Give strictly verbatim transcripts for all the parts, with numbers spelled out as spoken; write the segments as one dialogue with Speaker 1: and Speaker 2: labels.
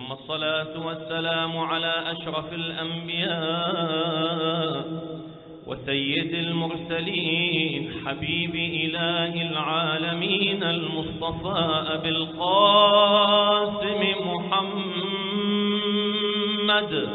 Speaker 1: ثم الصلاة والسلام على أشرف الأنبياء وسيد المرسلين حبيب إله العالمين المصطفى أبي القاسم محمد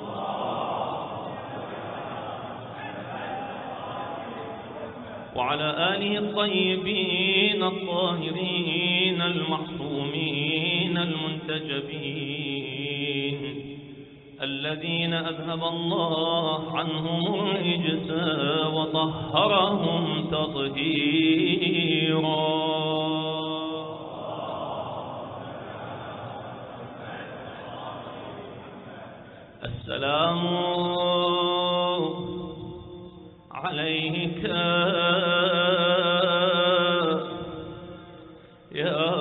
Speaker 1: وعلى آله الطيبين الطاهرين المعصومين المنتجبين الذين أذهب الله عنهم الرجس وطهرهم تطهيرا. السلام عليك يا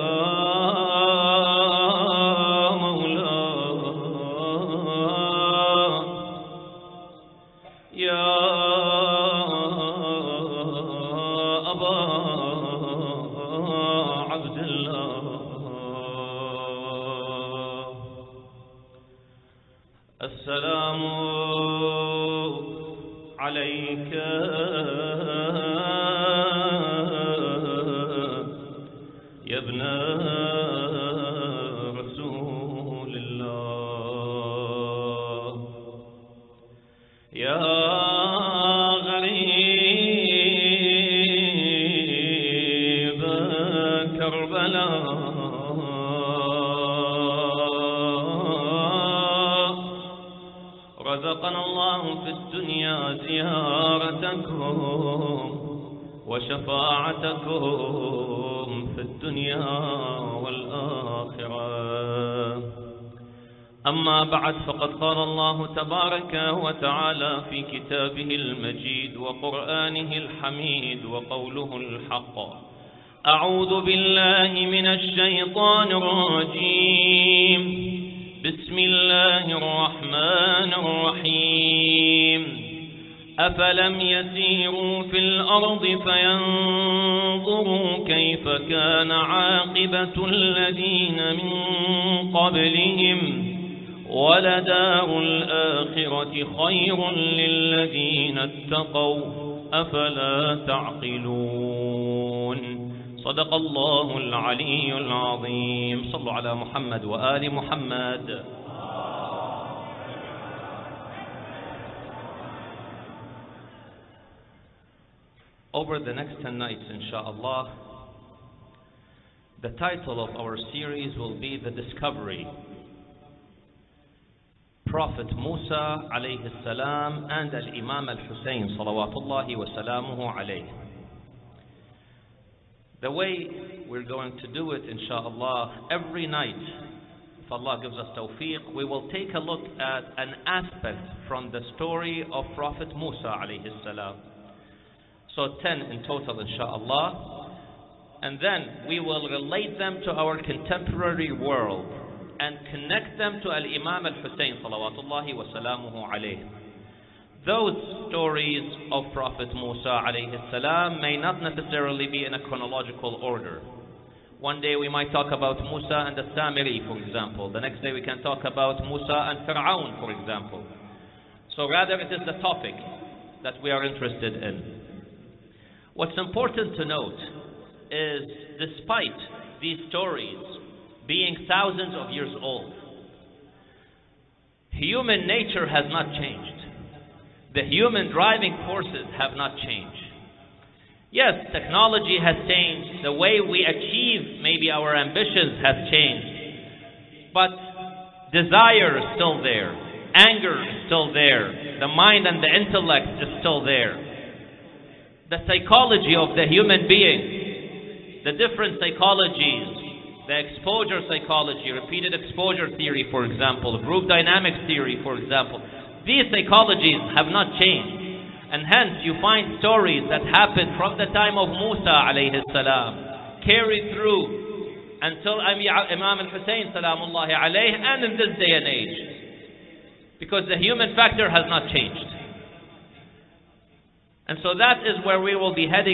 Speaker 1: مولاي يا أبا عبد الله. السلام عليك يا ابن رسول الله يا غريب كربلاء رزقنا الله في الدنيا زيارتكم وشفاعتكم في الدنيا والآخرة. أما بعد، فقد قال الله تبارك وتعالى في كتابه المجيد وقرآنه الحميد وقوله الحق: أعوذ بالله من الشيطان الرجيم، بسم الله الرحمن الرحيم. أفلم يسيروا في الأرض فينظروا كيف كان عاقبة الذين من قبلهم ولدار الآخرة خير للذين اتقوا أفلا تعقلون. صدق الله العلي العظيم. صلوا على محمد وآل محمد. Over the next ten nights, inshallah, the title of our series will be The Discovery. Prophet Musa alayhi salam and Al-Imam Al-Hussein salawatullahi wa salamuhu alayhi. The way we're going to do it, inshallah, every night, if Allah gives us tawfiq, we will take a look at an aspect from the story of Prophet Musa alayhi salam. So ten in total, inshallah. And then we will relate them to our contemporary world and connect them to Al-Imam Al-Hussein salawatullahi wa salamuhu alayhi. Those stories of Prophet Musa alayhi salam may not necessarily be in a chronological order. One day we might talk about Musa and the Samiri, for example. The next day we can talk about Musa and Fir'aun, for example. So rather it is the topic that we are interested in. What's important to note is, despite these stories being thousands of years old, human nature has not changed. The human driving forces have not changed. Yes, technology has changed. The way we achieve maybe our ambitions has changed. But desire is still there. Anger is still there. The mind and the intellect is still there. The psychology of the human being, the different psychologies, the exposure psychology, repeated exposure theory, for example, group dynamics theory, for example, these psychologies have not changed. And hence you find stories that happened from the time of Musa alayhi salam, carried through until Imam al-Hussein salamullahi alayhi, and in this day and age. Because the human factor has not changed. And so that is where we will be heading,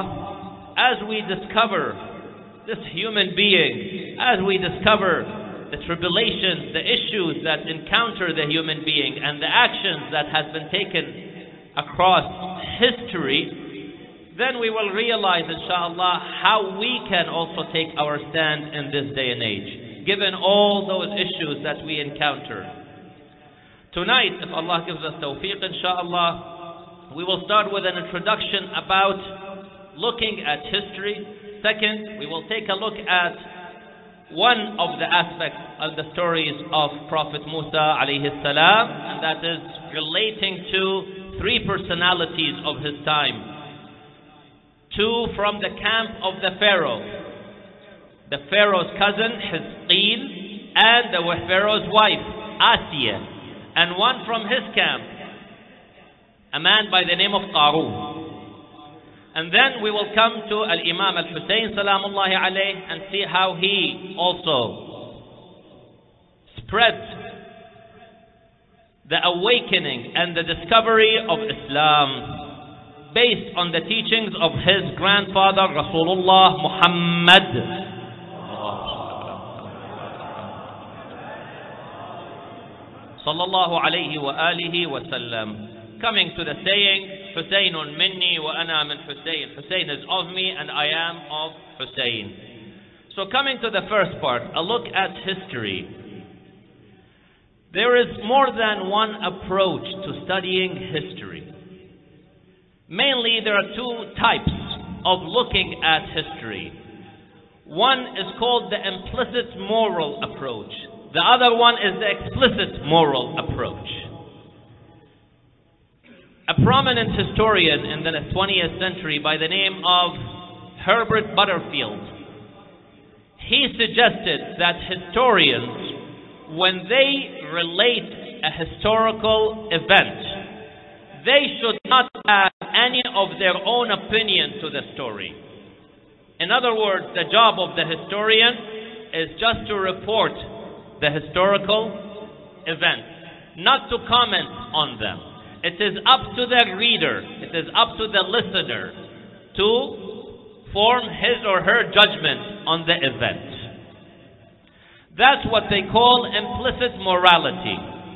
Speaker 1: inshaAllah, as we discover this human being, as we discover the tribulations, the issues that encounter the human being, and the actions that has been taken across history, then we will realize, inshallah, how we can also take our stand in this day and age, given all those issues that we encounter. Tonight, if Allah gives us tawfiq, inshallah, we will start with an introduction about looking at history. Second, we will take a look at one of the aspects of the stories of Prophet Musa alayhi salam, and that is relating to three personalities of his time. Two from the camp of the Pharaoh, the Pharaoh's cousin Hizqeel, and the Pharaoh's wife Asiya, and one from his camp, a man by the name of Qarun. And then we will come to Al-Imam Al-Hussein salamullahi alayh and see how he also spread the awakening and the discovery of Islam based on the teachings of his grandfather Rasulullah Muhammad sallallahu alayhi wa alihi wa sallam. Coming to the saying, Husaynun minni wa ana min Husayn. Husayn is of me and I am of Husayn. So coming to the first part, a look at history. There is more than one approach to studying history. Mainly there are two types of looking at history. One is called the implicit moral approach. The other one is the explicit moral approach. A prominent historian in the twentieth century by the name of Herbert Butterfield, he suggested that historians, when they relate a historical event, they should not add any of their own opinion to the story. In other words, the job of the historian is just to report the historical events, not to comment on them. It is up to the reader, it is up to the listener to form his or her judgment on the event. That's what they call implicit morality.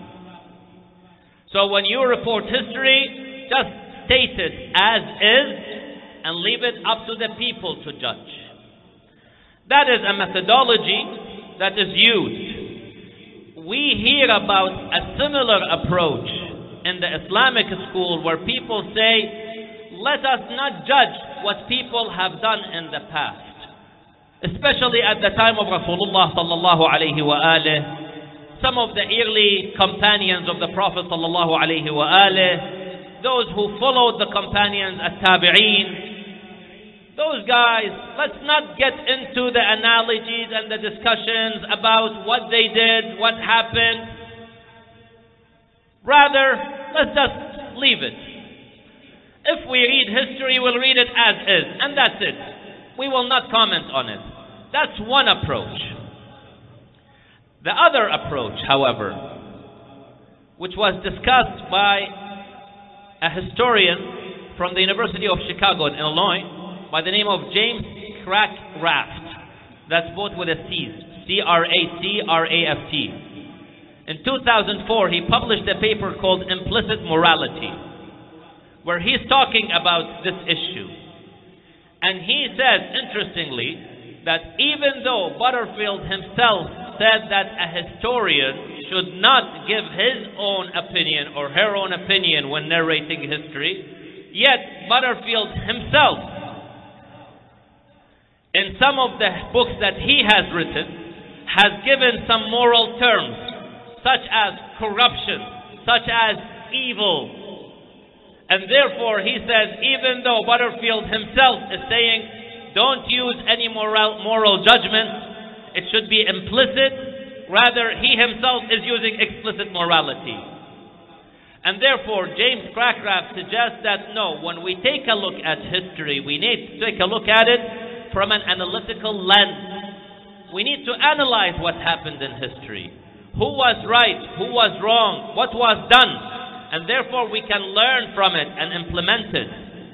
Speaker 1: So when you report history, just state it as is and leave it up to the people to judge. That is a methodology that is used. We hear about a similar approach in the Islamic school where people say, let us not judge what people have done in the past. Especially at the time of Rasulullah sallallahu alayhi wa alih, some of the early companions of the Prophet sallallahu alayhi wa alih, those who followed the companions at-tabi'een, those guys, let's not get into the analogies and the discussions about what they did, what happened. Rather, let's just leave it. If we read history, we'll read it as is, and that's it. We will not comment on it. That's one approach. The other approach, however, which was discussed by a historian from the University of Chicago in Illinois by the name of James Crackraft, that's both with a C, C R A C R A F T. In two thousand four, he published a paper called Implicit Morality, where he's talking about this issue. And he says, interestingly, that even though Butterfield himself said that a historian should not give his own opinion or her own opinion when narrating history, yet Butterfield himself, in some of the books that he has written, has given some moral terms, such as corruption, such as evil. And therefore he says, even though Butterfield himself is saying, don't use any moral, moral judgment, it should be implicit, rather he himself is using explicit morality. And therefore James Crackraft suggests that no, when we take a look at history, we need to take a look at it from an analytical lens. We need to analyze what happened in history. Who was right? Who was wrong? What was done? And therefore we can learn from it and implement it.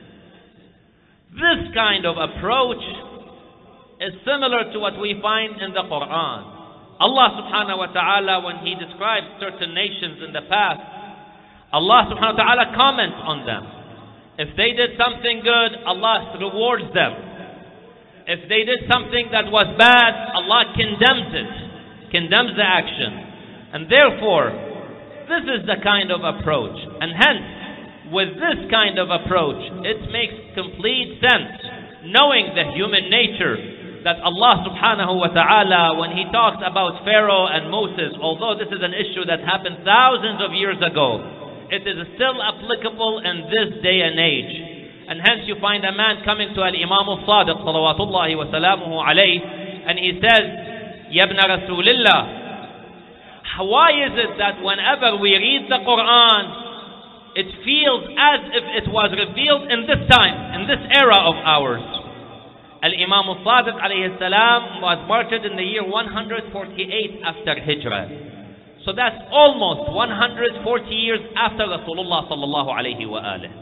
Speaker 1: This kind of approach is similar to what we find in the Quran. Allah subhanahu wa ta'ala, when He describes certain nations in the past, Allah subhanahu wa ta'ala comments on them. If they did something good, Allah rewards them. If they did something that was bad, Allah condemns it, condemns the action. And therefore, this is the kind of approach. And hence, with this kind of approach, it makes complete sense, knowing the human nature, that Allah subhanahu wa ta'ala, when He talks about Pharaoh and Moses, although this is an issue that happened thousands of years ago, it is still applicable in this day and age. And hence you find a man coming to Al-Imam Al-Sadiq salawatullahi wa salamuhu alayh, and he says, Ya ibn Rasulillah, why is it that whenever we read the Quran, it feels as if it was revealed in this time, in this era of ours? Al-Imam Al-Sadiq alayhi salam was martyred in the year one hundred forty-eight after Hijrah. So that's almost one hundred forty years after Rasulullah sallallahu alayhi wa alihi.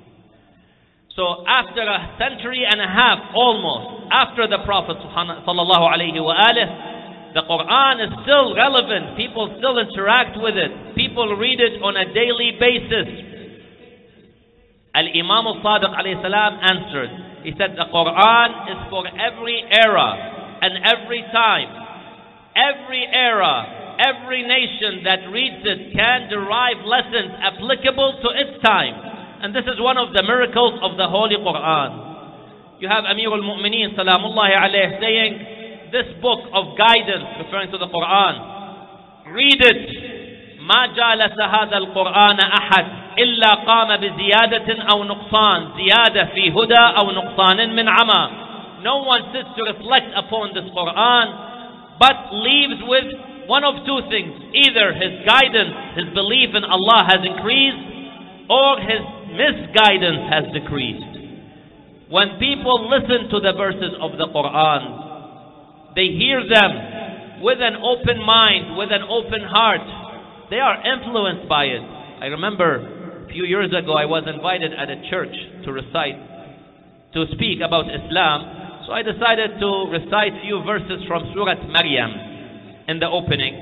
Speaker 1: So after a century and a half almost after the Prophet sallallahu alayhi wa alihi, the Quran is still relevant. People still interact with it. People read it on a daily basis. Al-Imam Al-Sadiq alayhi salam answered. He said the Quran is for every era and every time. Every era, every nation that reads it can derive lessons applicable to its time. And this is one of the miracles of the Holy Quran. You have Amir al-Mu'mineen salamullahi alayhi saying, this book of guidance, referring to the Quran, read it. ما جالس هذا القرآن أحد إلا قام بزيادة أو نقصان زيادة في هدى أو نقصان من عمى. No one sits to reflect upon this Quran, but leaves with one of two things. Either his guidance, his belief in Allah has increased, or his misguidance has decreased. When people listen to the verses of the Quran, they hear them with an open mind, with an open heart. They are influenced by it. I remember a few years ago I was invited at a church to recite, to speak about Islam. So I decided to recite a few verses from Surah Maryam in the opening.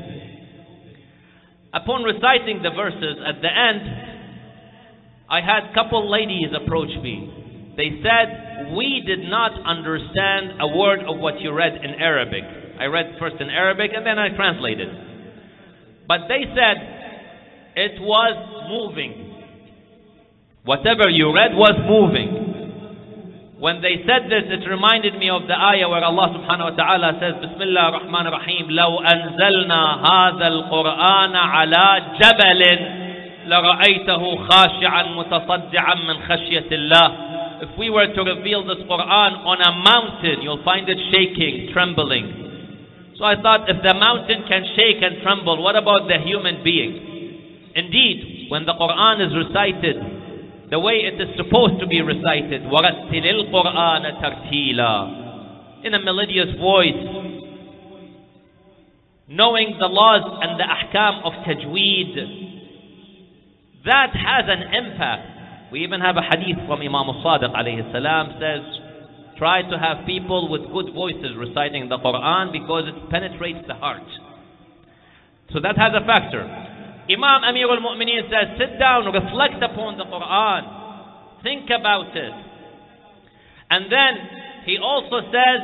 Speaker 1: Upon reciting the verses at the end, I had a couple ladies approach me. They said, we did not understand a word of what you read in Arabic. I read first in Arabic and then I translated. But they said, it was moving. Whatever you read was moving. When they said this, it reminded me of the ayah where Allah subhanahu wa ta'ala says, Bismillah ar-Rahman ar-Rahim, لَوْ أَنزَلْنَا هَذَا الْقُرْآنَ عَلَى جَبَلٍ لَرَأَيْتَهُ خَاشِعًا مُتَصَدِّعًا مِنْ خَشْيَةِ اللَّهِ. If we were to reveal this Quran on a mountain, you'll find it shaking, trembling. So I thought, if the mountain can shake and tremble, what about the human being? Indeed, when the Quran is recited the way it is supposed to be recited, وَرَتِّلِ الْقُرْآنَ تَرْتِيلًا, in a melodious voice, knowing the laws and the ahkam of tajweed, that has an impact. We even have a hadith from Imam Al-Sadiq alayhi salam, says, try to have people with good voices reciting the Quran because it penetrates the heart. So that has a factor. Imam Amir al-Mu'mineen says, sit down, reflect upon the Quran, think about it. And then he also says,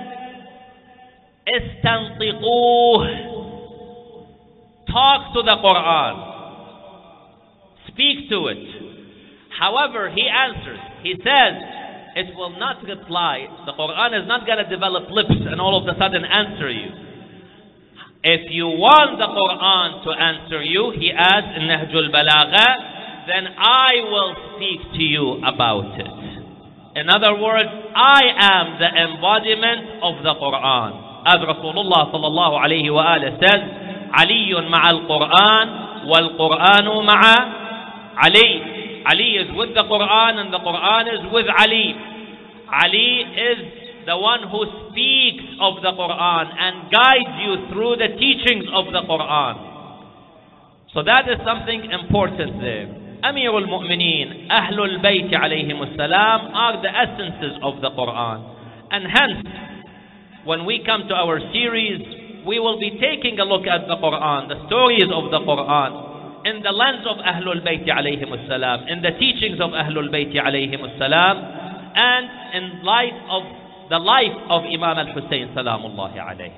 Speaker 1: istantiquh, talk to the Quran, speak to it. However, he answers, he says, it will not reply. The Quran is not going to develop lips and all of a sudden answer you. If you want the Quran to answer you, he adds in Nahjul Balagha, then I will speak to you about it. In other words, I am the embodiment of the Quran. As Rasulullah sallallahu alayhi wa alayhi says, Aliyun ma'al Quran, wal Quranu ma'a Ali. Ali is with the Quran and the Quran is with Ali. Ali is the one who speaks of the Quran and guides you through the teachings of the Quran. So that is something important there. Amir al-Mu'mineen, Ahlul Bayt alayhim as-salam are the essences of the Quran. And hence, when we come to our series, we will be taking a look at the Quran, the stories of the Quran, in the lens of Ahlul Bayt alayhim as-salam, in the teachings of Ahlul Bayt alayhim as-salam, and in light of the life of Imam al-Hussein salamullahi alayhi.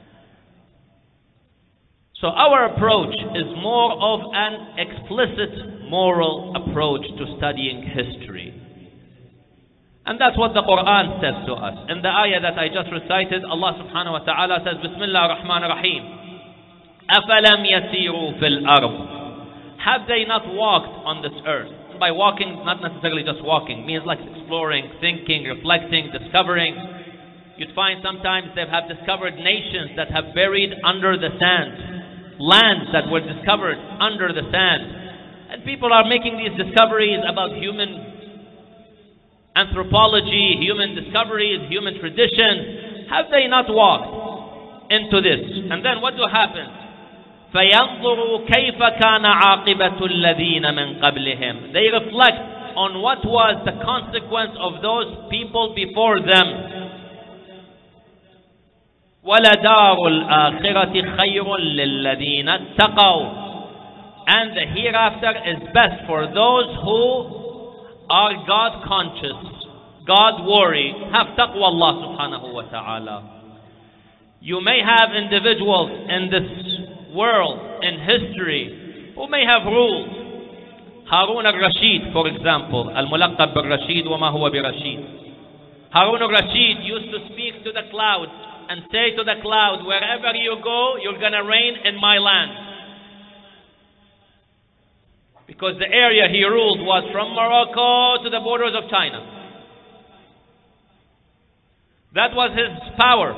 Speaker 1: So our approach is more of an explicit moral approach to studying history. And that's what the Quran says to us. In the ayah that I just recited, Allah subhanahu wa ta'ala says, Bismillah ar-Rahman ar-Rahim. أَفَلَمْ يَسِيرُوا فِي الْأَرْضِ. Have they not walked on this earth? And by walking, not necessarily just walking, means like exploring, thinking, reflecting, discovering. You'd find sometimes they have discovered nations that have buried under the sand, lands that were discovered under the sand. And people are making these discoveries about human anthropology, human discoveries, human traditions. Have they not walked into this? And then what will happen? فَيَنْظُرُوا كَيْفَ كَانَ عَاقِبَةُ الَّذِينَ مِنْ قَبْلِهِمْ. They reflect on what was the consequence of those people before them. وَلَدَارُ الْآخِرَةِ خَيْرٌ لِلَّذِينَ اتَّقَوْا. And the hereafter is best for those who are God conscious, God worry, have taqwa Allah subhanahu wa ta'ala. You may have individuals in this world, in history, who may have ruled. Harun al-Rashid, for example, al-Mulaqab al-Rashid wa ma huwa bi-Rashid. Harun al-Rashid used to speak to the clouds and say to the cloud, wherever you go, you're going to reign in my land. Because the area he ruled was from Morocco to the borders of China. That was his power.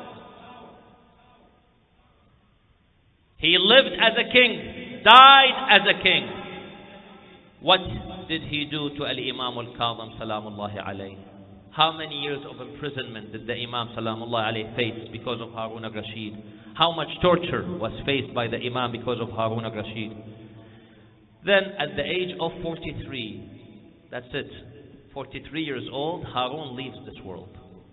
Speaker 1: He lived as a king, died as a king. What did he do to Al-Imam Al-Kadhim salamullahi alayhi? How many years of imprisonment did the Imam salamullahi alayhi face because of Harun al-Rashid? How much torture was faced by the Imam because of Harun al-Rashid? Then at the age of forty-three, that's it, forty-three years old, Harun leaves this world.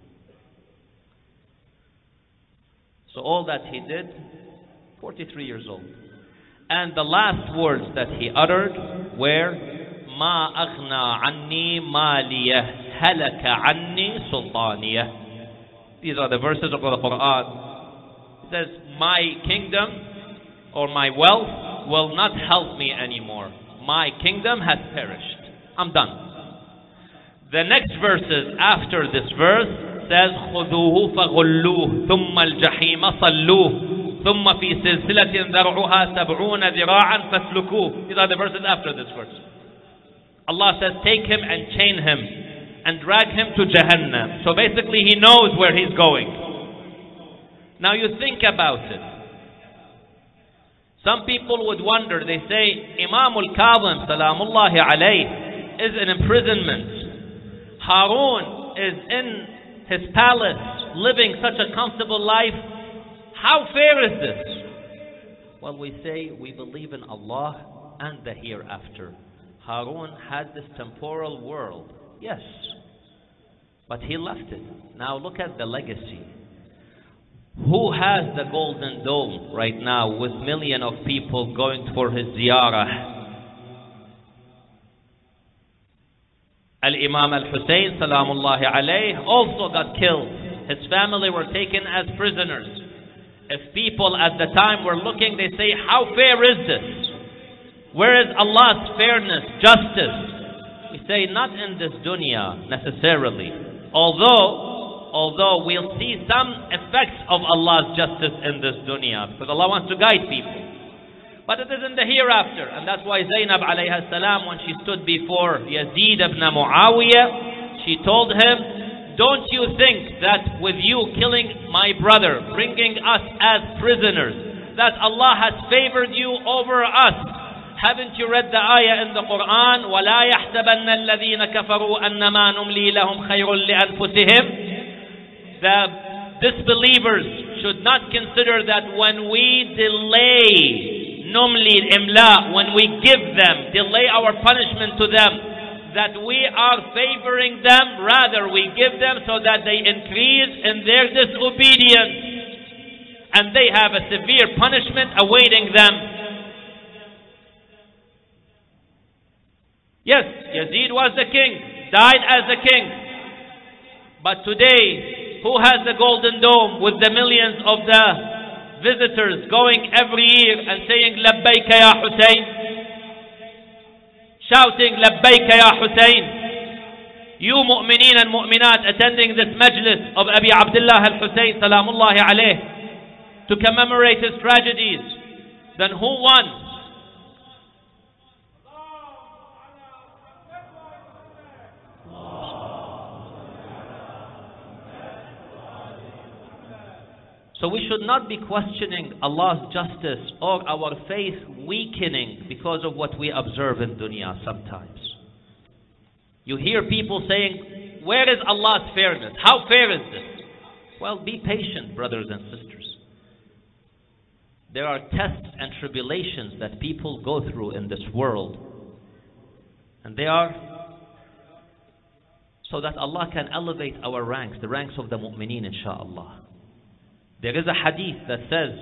Speaker 1: So all that he did, forty-three years old. And the last words that he uttered were, مَا أَغْنَى عَنِّي مَالِيَهْ هَلَكَ عَنِّي سُلْطَانِيَهْ. These are the verses of the Quran. It says, my kingdom or my wealth will not help me anymore. My kingdom has perished. I'm done. The next verses after this verse says, خُذُوهُ فَغُلُّوهُ ثُمَّ الْجَحِيمَ صَلُّوهُ ثُمَّ فِي سِلْسِلَةٍ ذَرْعُهَا سَبْعُونَ ذِرَاعًا فَاسْلُكُوهُ. These are the verses after this verse. Allah says, take him and chain him and drag him to Jahannam. So basically he knows where he's going. Now you think about it. Some people would wonder, they say, Imam al-Kadhim salamullahi alayhi is in imprisonment. Harun is in his palace living such a comfortable life. How fair is this? Well, we say we believe in Allah and the hereafter. Harun had this temporal world, yes, but he left it. Now look at the legacy. Who has the golden dome right now with millions of people going for his ziyarah? Al-Imam al-Hussein salamullahi alayhi also got killed. His family were taken as prisoners. If people at the time were looking, they say, how fair is this? Where is Allah's fairness, justice? We say, not in this dunya necessarily. Although Although we'll see some effects of Allah's justice in this dunya, because Allah wants to guide people. But it is in the hereafter, and that's why Zainab alayha salam, when she stood before Yazid ibn Muawiyah, she told him, don't you think that with you killing my brother, bringing us as prisoners, that Allah has favored you over us? Haven't you read the ayah in the Quran? وَلَا يَحْسَبَنَّ الَّذِينَ كَفَرُوا أَنَّمَا نُمْلِي لَهُمْ خَيْرٌ لِأَنفُسِهِمْ. The disbelievers should not consider that when we delay, numli imla, when we give them, delay our punishment to them, that we are favoring them. Rather, we give them so that they increase in their disobedience. and they have a severe punishment awaiting them. Yes, Yazid was the king, died as a king. But today, who has the golden dome with the millions of the visitors going every year and saying, Labbayka ya Hussein? Shouting, Labbayka ya Hussein. You mu'mineen and mu'minat attending this majlis of Abi Abdullah al-Hussein salamullahi alayh to commemorate his tragedies, then who won? So we should not be questioning Allah's justice or our faith weakening because of what we observe in dunya sometimes. You hear people saying, where is Allah's fairness? How fair is this? Well, be patient, brothers and sisters. There are tests and tribulations that people go through in this world. And they are so that Allah can elevate our ranks, the ranks of the mu'mineen, insha'Allah. There is a hadith that says,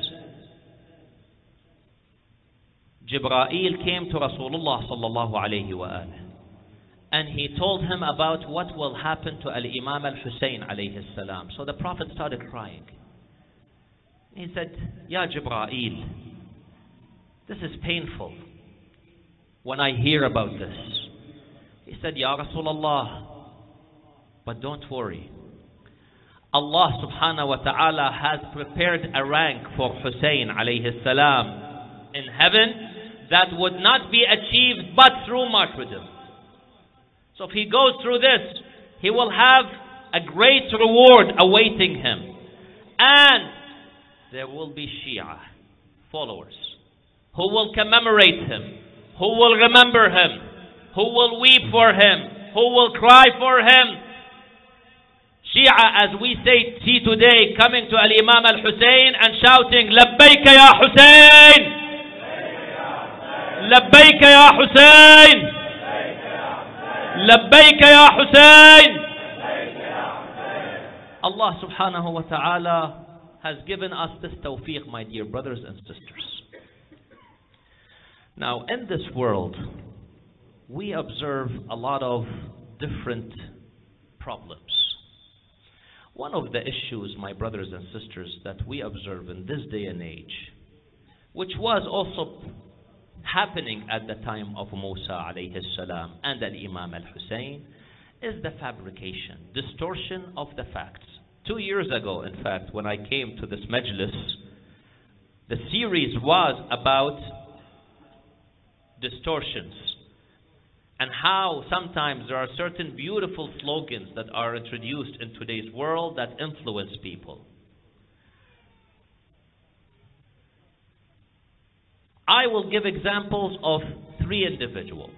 Speaker 1: Jibreel came to Rasulullah sallallahu alayhi wa alihi, and he told him about what will happen to Al-Imam Al-Hussein alayhi salam. So the Prophet started crying. He said, Ya Jibreel, this is painful when I hear about this. He said, Ya Rasulullah, but don't worry. Allah subhanahu wa ta'ala has prepared a rank for Hussein alayhi salam in heaven that would not be achieved but through martyrdom. So if he goes through this, he will have a great reward awaiting him. And there will be Shia followers who will commemorate him, who will remember him, who will weep for him, who will cry for him. Shia, as we say, see today, coming to Al-Imam Al-Hussein and shouting, Labbayka ya Hussein! Labbayka ya Hussein! Labbayka ya Hussein! Allah subhanahu wa ta'ala has given us this tawfiq, my dear brothers and sisters. Now, in this world, we observe a lot of different problems. One of the issues, my brothers and sisters, that we observe in this day and age, which was also happening at the time of Musa alayhi salam and Al-Imam Al-Hussein, is the fabrication, distortion of the facts. Two years ago, in fact, when I came to this majlis, the series was about distortions and how sometimes there are certain beautiful slogans that are introduced in today's world that influence people. I will give examples of three individuals.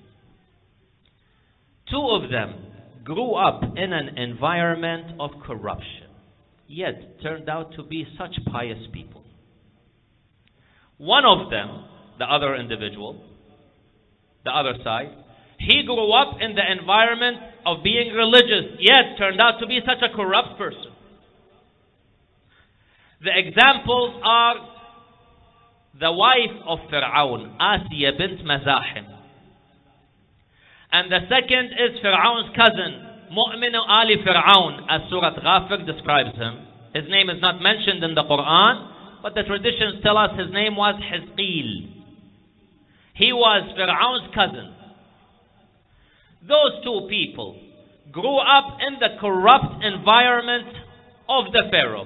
Speaker 1: Two of them grew up in an environment of corruption, yet turned out to be such pious people. One of them, the other individual, the other side, he grew up in the environment of being religious, yet turned out to be such a corrupt person. The examples are the wife of Fir'aun, Asiya bint Mazahim. And the second is Fir'aun's cousin, Mu'minu Ali Fir'aun, as Surah Ghafir describes him. His name is not mentioned in the Quran, but the traditions tell us his name was Hizqil. He was Fir'aun's cousin. Those two people grew up in the corrupt environment of the Pharaoh.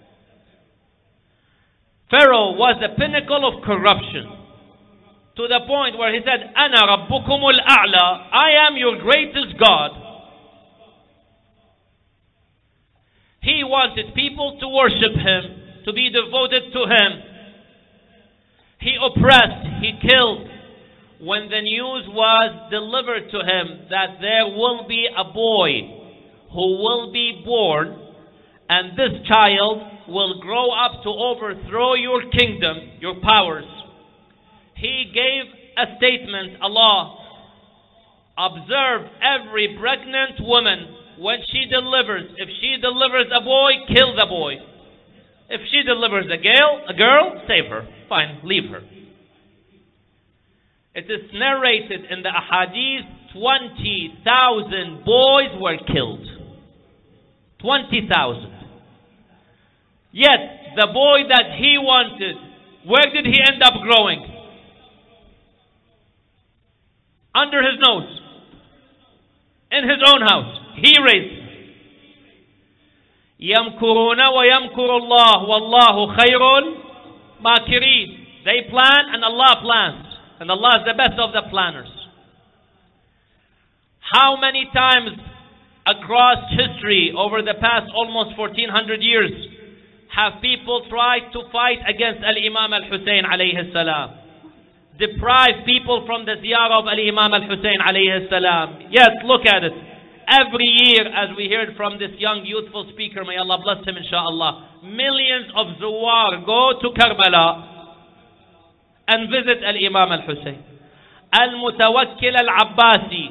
Speaker 1: Pharaoh was the pinnacle of corruption, to the point where he said, Ana Rabbukumul A'la, I am your greatest God. He wanted people to worship him, to be devoted to him. He oppressed, he killed. When the news was delivered to him that there will be a boy who will be born, and this child will grow up to overthrow your kingdom, your powers, he gave a statement, Allah, observe every pregnant woman when she delivers. If she delivers a boy, kill the boy. If she delivers a girl, a girl, save her. Fine, leave her. It is narrated in the ahadith, twenty thousand boys were killed. twenty thousand. Yet, the boy that he wanted, where did he end up growing? Under his nose. In his own house. He raised him. يَمْكُرُونَ وَيَمْكُرُ اللَّهُ وَاللَّهُ خَيْرٌ مَاكِرِينَ. They plan and Allah plans. And Allah is the best of the planners. How many times across history, over the past almost fourteen hundred years, have people tried to fight against Al-Imam Al-Hussein alayhi salam? Deprive people from the ziyarah of Al-Imam Al-Hussein alayhi salam. Yes, look at it. Every year, as we heard from this young youthful speaker, may Allah bless him inshaAllah, millions of zuwar go to Karbala and visit Al-Imam Al-Hussein. Al-Mutawakkil Al-Abbasi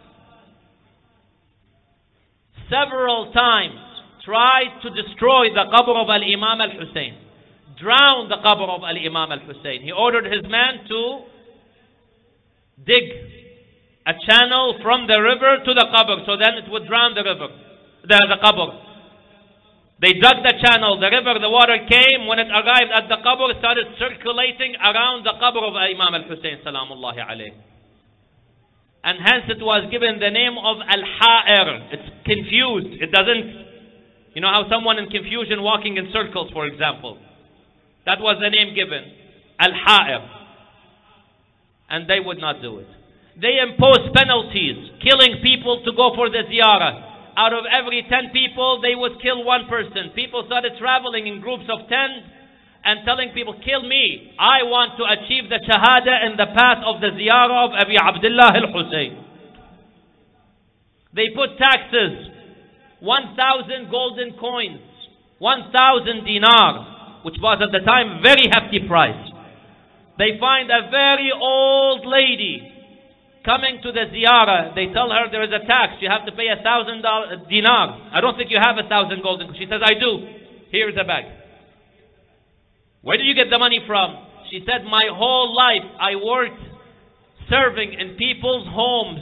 Speaker 1: several times tried to destroy the qabr of Al-Imam Al-Hussein, drown the qabr of Al-Imam Al-Hussein. He ordered his men to dig a channel from the river to the qabr, so then it would drown the river, the, the qabr. They dug the channel, the river, the water came. When it arrived at the qabr, it started circulating around the qabr of Imam Al-Hussein salamullahi alayhi. And hence it was given the name of Al-Ha'ir. It's confused. It doesn't, you know how someone in confusion walking in circles, for example. That was the name given. Al-Ha'ir. And they would not do it. They imposed penalties, killing people to go for the ziyarah. Out of every ten people, they would kill one person. People started traveling in groups of ten and telling people, kill me. I want to achieve the shahada in the path of the ziyarah of Abi Abdullah al-Hussein. They put taxes, one thousand golden coins, one thousand dinar, which was at the time very hefty price. They find a very old lady coming to the ziyarah. They tell her there is a tax. You have to pay a thousand dinar. I don't think you have a thousand golden. She says, I do. Here's a bag. Where do you get the money from? She said, my whole life I worked serving in people's homes,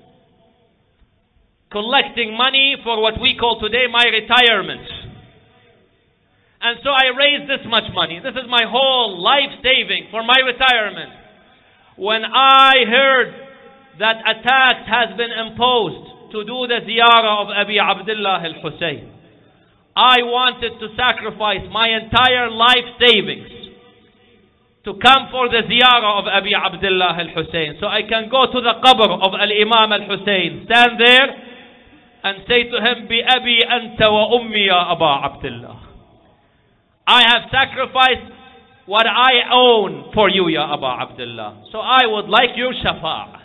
Speaker 1: collecting money for what we call today my retirement. And so I raised this much money. This is my whole life saving for my retirement. When I heard that a tax has been imposed to do the ziyarah of Abi Abdullah al-Hussein, I wanted to sacrifice my entire life savings to come for the ziyarah of Abi Abdullah al-Hussein, so I can go to the qabr of Al-Imam al-Hussein, stand there and say to him, Bi Abi anta wa ummi ya Aba Abdullah. I have sacrificed what I own for you, ya Aba Abdullah. So I would like your shafa'ah.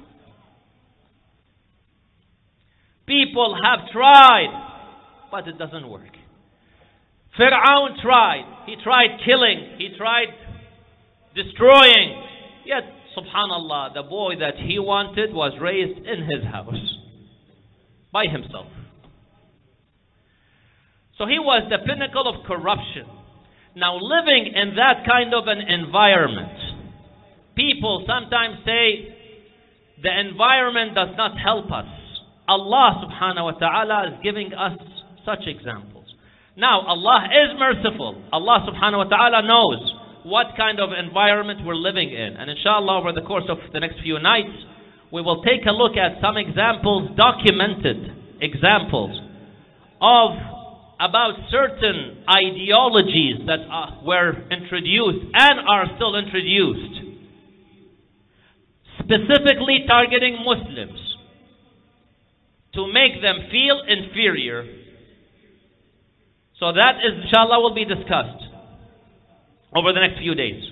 Speaker 1: People have tried, but it doesn't work. Fir'aun tried. He tried killing. He tried destroying. Yet, subhanallah, the boy that he wanted was raised in his house by himself. So he was the pinnacle of corruption. Now, living in that kind of an environment, people sometimes say the environment does not help us. Allah subhanahu wa ta'ala is giving us such examples. Now, Allah is merciful. Allah subhanahu wa ta'ala knows what kind of environment we're living in. And inshallah, over the course of the next few nights, we will take a look at some examples, documented examples of about certain ideologies that uh, were introduced and are still introduced, specifically targeting Muslims, to make them feel inferior. So that is, inshallah, will be discussed over the next few days.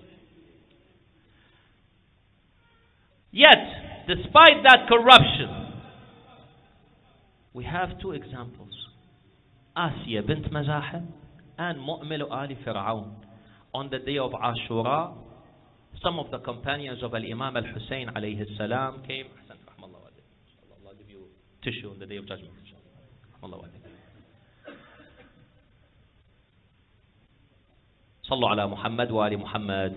Speaker 1: Yet, despite that corruption, we have two examples. Asiya bint Mazahib and Mu'mil Ali Fir'aun. On the day of Ashura, some of the companions of Al-Imam Al-Hussein alayhi salam came. Allah give you tissue on the day of judgment. صلوا على محمد وآل محمد.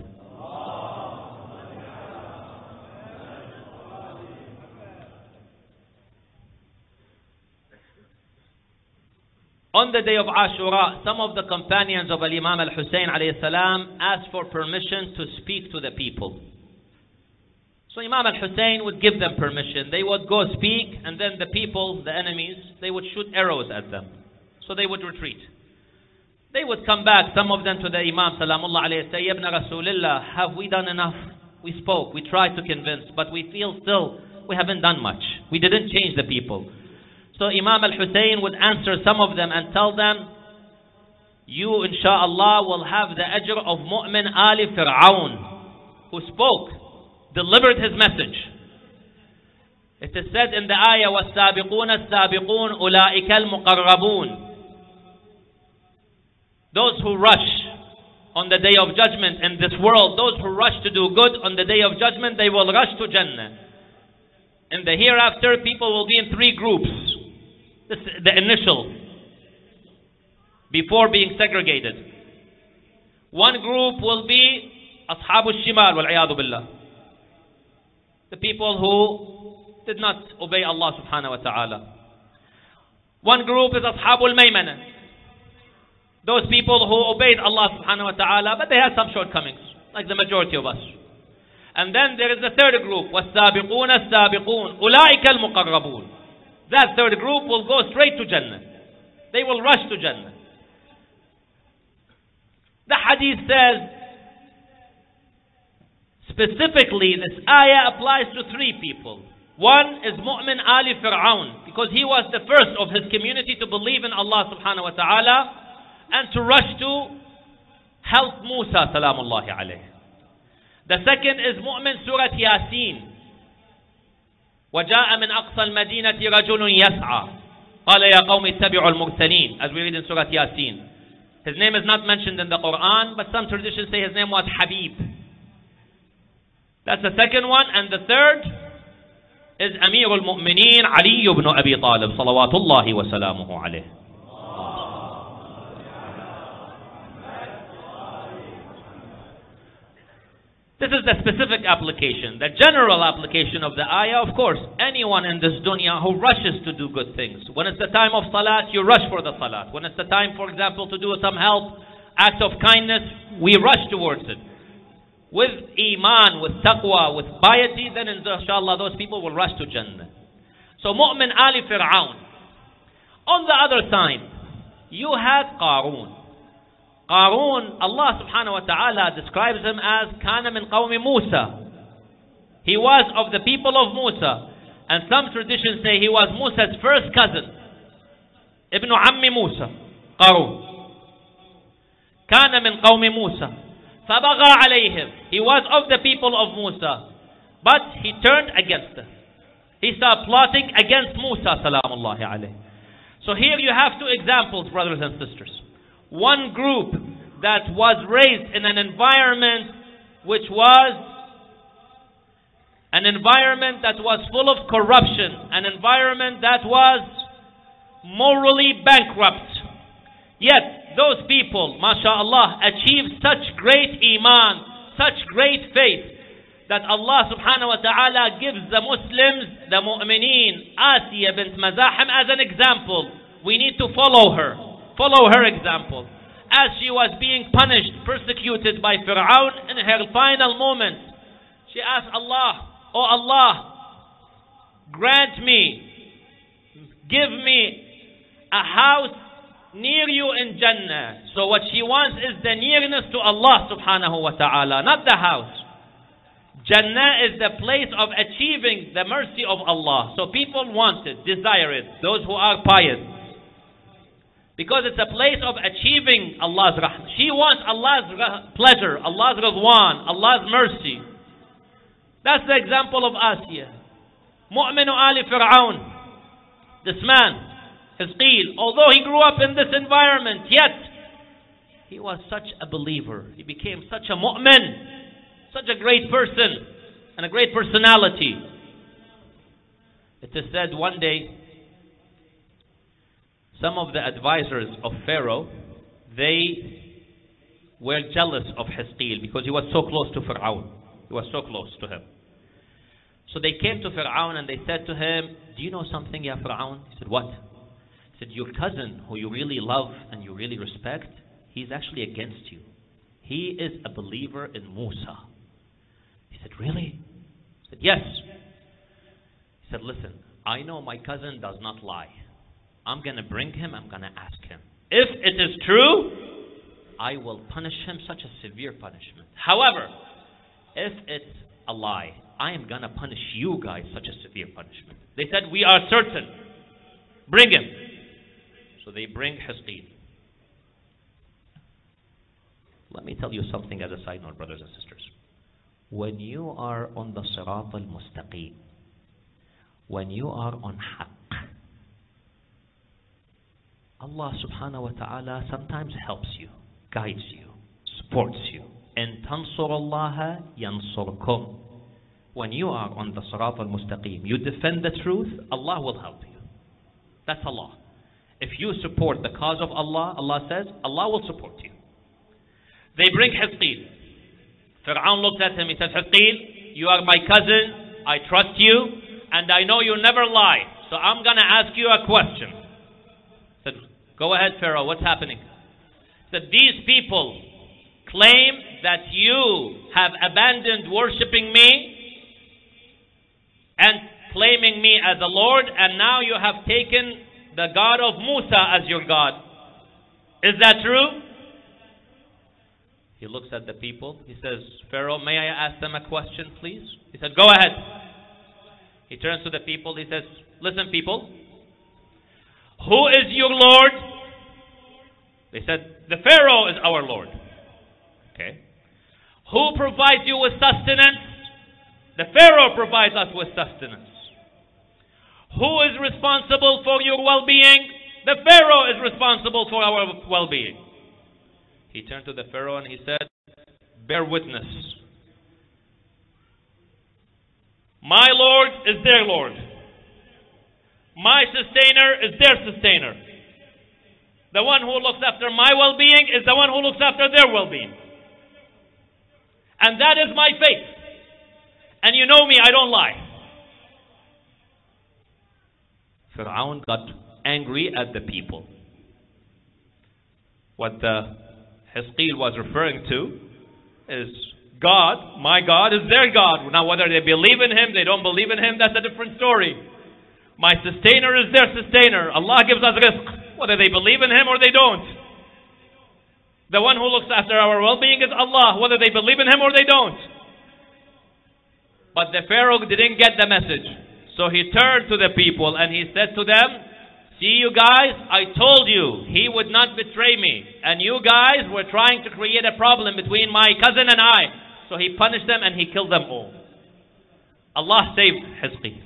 Speaker 1: On the day of Ashura, some of the companions of Imam al-Hussein alayhi salam asked for permission to speak to the people. So Imam al-Hussein would give them permission. They would go speak, and then the people, the enemies, they would shoot arrows at them. So they would retreat. They would come back, some of them to the Imam Salamullah alayhi, say, Ibn Rasulillah, have we done enough? We spoke, we tried to convince, but we feel still we haven't done much. We didn't change the people. So Imam al-Hussein would answer some of them and tell them, you insha'Allah will have the ajr of Mu'min Ali Fir'aun, who spoke, delivered his message. It is said in the ayah, وَالسَّابِقُونَ السَّابِقُونَ أُولَٰئِكَ الْمُقَرَّبُونَ. Those who rush on the day of judgment in this world, those who rush to do good on the day of judgment, they will rush to Jannah. In the hereafter, people will be in three groups. This is the initial, before being segregated. One group will be Ashabu Shimal wal-'iyadu billah. The people who did not obey Allah subhanahu wa ta'ala. One group is Ashabul Maymana. Those people who obeyed Allah subhanahu wa ta'ala, but they had some shortcomings, like the majority of us. And then there is the third group, وَالسَّابِقُونَ السَّابِقُونَ أُولَٰئِكَ الْمُقَرَّبُونَ. That third group will go straight to Jannah. They will rush to Jannah. The hadith says, specifically, this ayah applies to three people. One is Mu'min Ali Fir'aun, because he was the first of his community to believe in Allah subhanahu wa ta'ala and to rush to help Musa salamullahi alayhi. The second is Mu'min Surah Yasin. وَجَاءَ مِنْ أَقْصَى الْمَدِينَةِ رَجُلٌ يَسْعَى قَالَ يَا قَوْمِ اتَّبِعُوا الْمُرْسَلِينَ, as we read in Surah Yasin. His name is not mentioned in the Quran, but some traditions say his name was Habib. That's the second one. And the third is Amir al-Mu'mineen Ali ibn Abi Talib salawatullahi wa salamuhu alayhi. This is the specific application. The general application of the ayah, of course, anyone in this dunya who rushes to do good things. When it's the time of salat, you rush for the salat. When it's the time, for example, to do some help, act of kindness, we rush towards it. With iman, with taqwa, with piety, then inshallah those people will rush to Jannah. So Mu'min Ali Fir'aun. On the other side, you had Qarun. Qarun, Allah subhanahu wa ta'ala describes him as Kana min qawmi Musa. He was of the people of Musa. And some traditions say he was Musa's first cousin. Ibn Ammi Musa. Qarun. Kana min qawmi Musa. فَبَغَى عَلَيْهِمْ. He was of the people of Musa. But he turned against them. He started plotting against Musa salamullahi alayhi. So here you have two examples, brothers and sisters. One group that was raised in an environment which was an environment that was full of corruption, an environment that was morally bankrupt. Yet those people, mashallah, achieved such great iman, such great faith, that Allah subhanahu wa ta'ala gives the Muslims, the mu'mineen, Asiya bint Mazahim as an example. We need to follow her. Follow her example. As she was being punished, persecuted by Fir'aun, in her final moments, she asked Allah, Oh Allah, grant me, give me a house near you in Jannah. So what she wants is the nearness to Allah subhanahu wa ta'ala, not the house. Jannah is the place of achieving the mercy of Allah. So people want it, desire it, those who are pious. Because it's a place of achieving Allah's rahmah. She wants Allah's pleasure, Allah's ridwan, Allah's mercy. That's the example of Asiya. Mu'minu Ali Fir'aun. This man, Hizqeel, although he grew up in this environment, yet he was such a believer. He became such a mu'min, such a great person, and a great personality. It is said one day, some of the advisors of Pharaoh, they were jealous of Hisqeel because he was so close to Fir'aun. He was so close to him. So they came to Fir'aun and they said to him, do you know something, Ya Fir'aun? He said, what? He said, your cousin, who you really love and you really respect, he's actually against you. He is a believer in Musa. He said, really? He said, yes. He said, listen, I know my cousin does not lie. I'm going to bring him, I'm going to ask him. If it is true, I will punish him such a severe punishment. However, if it's a lie, I am going to punish you guys such a severe punishment. They said, we are certain. Bring him. So they bring Hisqeel. Let me tell you something as a side note, brothers and sisters. When you are on the Sirat al-Mustaqim, when you are on Haqq, Allah subhanahu wa ta'ala sometimes helps you, guides you, supports you. In tansurullaha yansurkum. When you are on the Sirat al-Mustaqim, you defend the truth, Allah will help you. That's Allah. If you support the cause of Allah, Allah says, Allah will support you. They bring Hisqeel. Fir'aun looked at him, he said, Hisqeel, you are my cousin, I trust you, and I know you never lie. So I'm going to ask you a question. He said, go ahead, Pharaoh, what's happening? He said, these people claim that you have abandoned worshipping me and claiming me as a Lord, and now you have taken the God of Musa as your God. Is that true? He looks at the people. He says, Pharaoh, may I ask them a question, please? He said, go ahead. He turns to the people. He says, listen, people. Who is your Lord? They said, the Pharaoh is our Lord. Okay. Who provides you with sustenance? The Pharaoh provides us with sustenance. Who is responsible for your well-being? The Pharaoh is responsible for our well-being. He turned to the Pharaoh and he said, bear witness. My Lord is their Lord. My sustainer is their sustainer. The one who looks after my well-being is the one who looks after their well-being. And that is my faith. And you know me, I don't lie. Fir'aun got angry at the people. What the Hisqeel was referring to is God, my God is their God. Now whether they believe in Him, they don't believe in Him, that's a different story. My sustainer is their sustainer. Allah gives us rizq, whether they believe in Him or they don't. The one who looks after our well-being is Allah, whether they believe in Him or they don't. But the Pharaoh didn't get the message. So he turned to the people and he said to them, see you guys, I told you he would not betray me. And you guys were trying to create a problem between my cousin and I. So he punished them and he killed them all. Allah saved Hisqeel.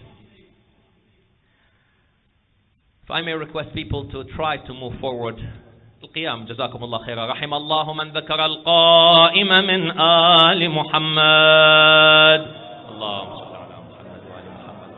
Speaker 1: If I may request people to try to move forward. القيام جزاكم الله خيرا. رحم الله من ذكر القائم من آل محمد. اللهم صل على محمد وآل محمد.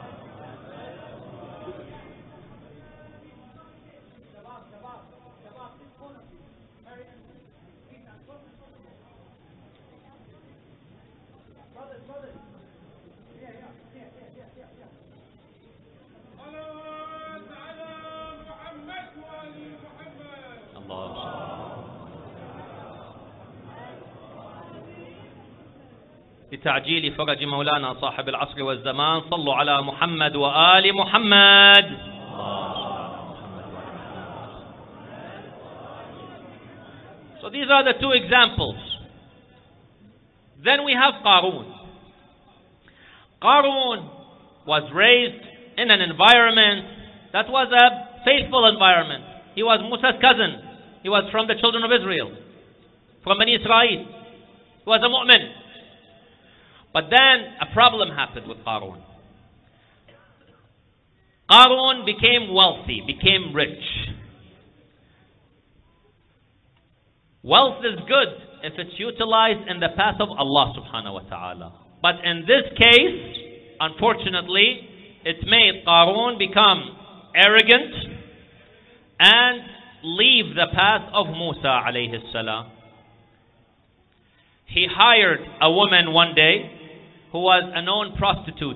Speaker 1: لتعجيل فرج مولانا صاحب العصر والزمان صلوا على محمد وآل محمد. So these are the two examples. Then we have Qarun. Qarun was raised in an environment that was a faithful environment. He was Musa's cousin. He was from the children of Israel, from Bani Israel. He was a mu'min. But then a problem happened with Qarun. Qarun became wealthy, became rich. Wealth is good if it's utilized in the path of Allah subhanahu wa ta'ala. But in this case, unfortunately, it made Qarun become arrogant and leave the path of Musa alayhi salam. He hired a woman one day who was a known prostitute.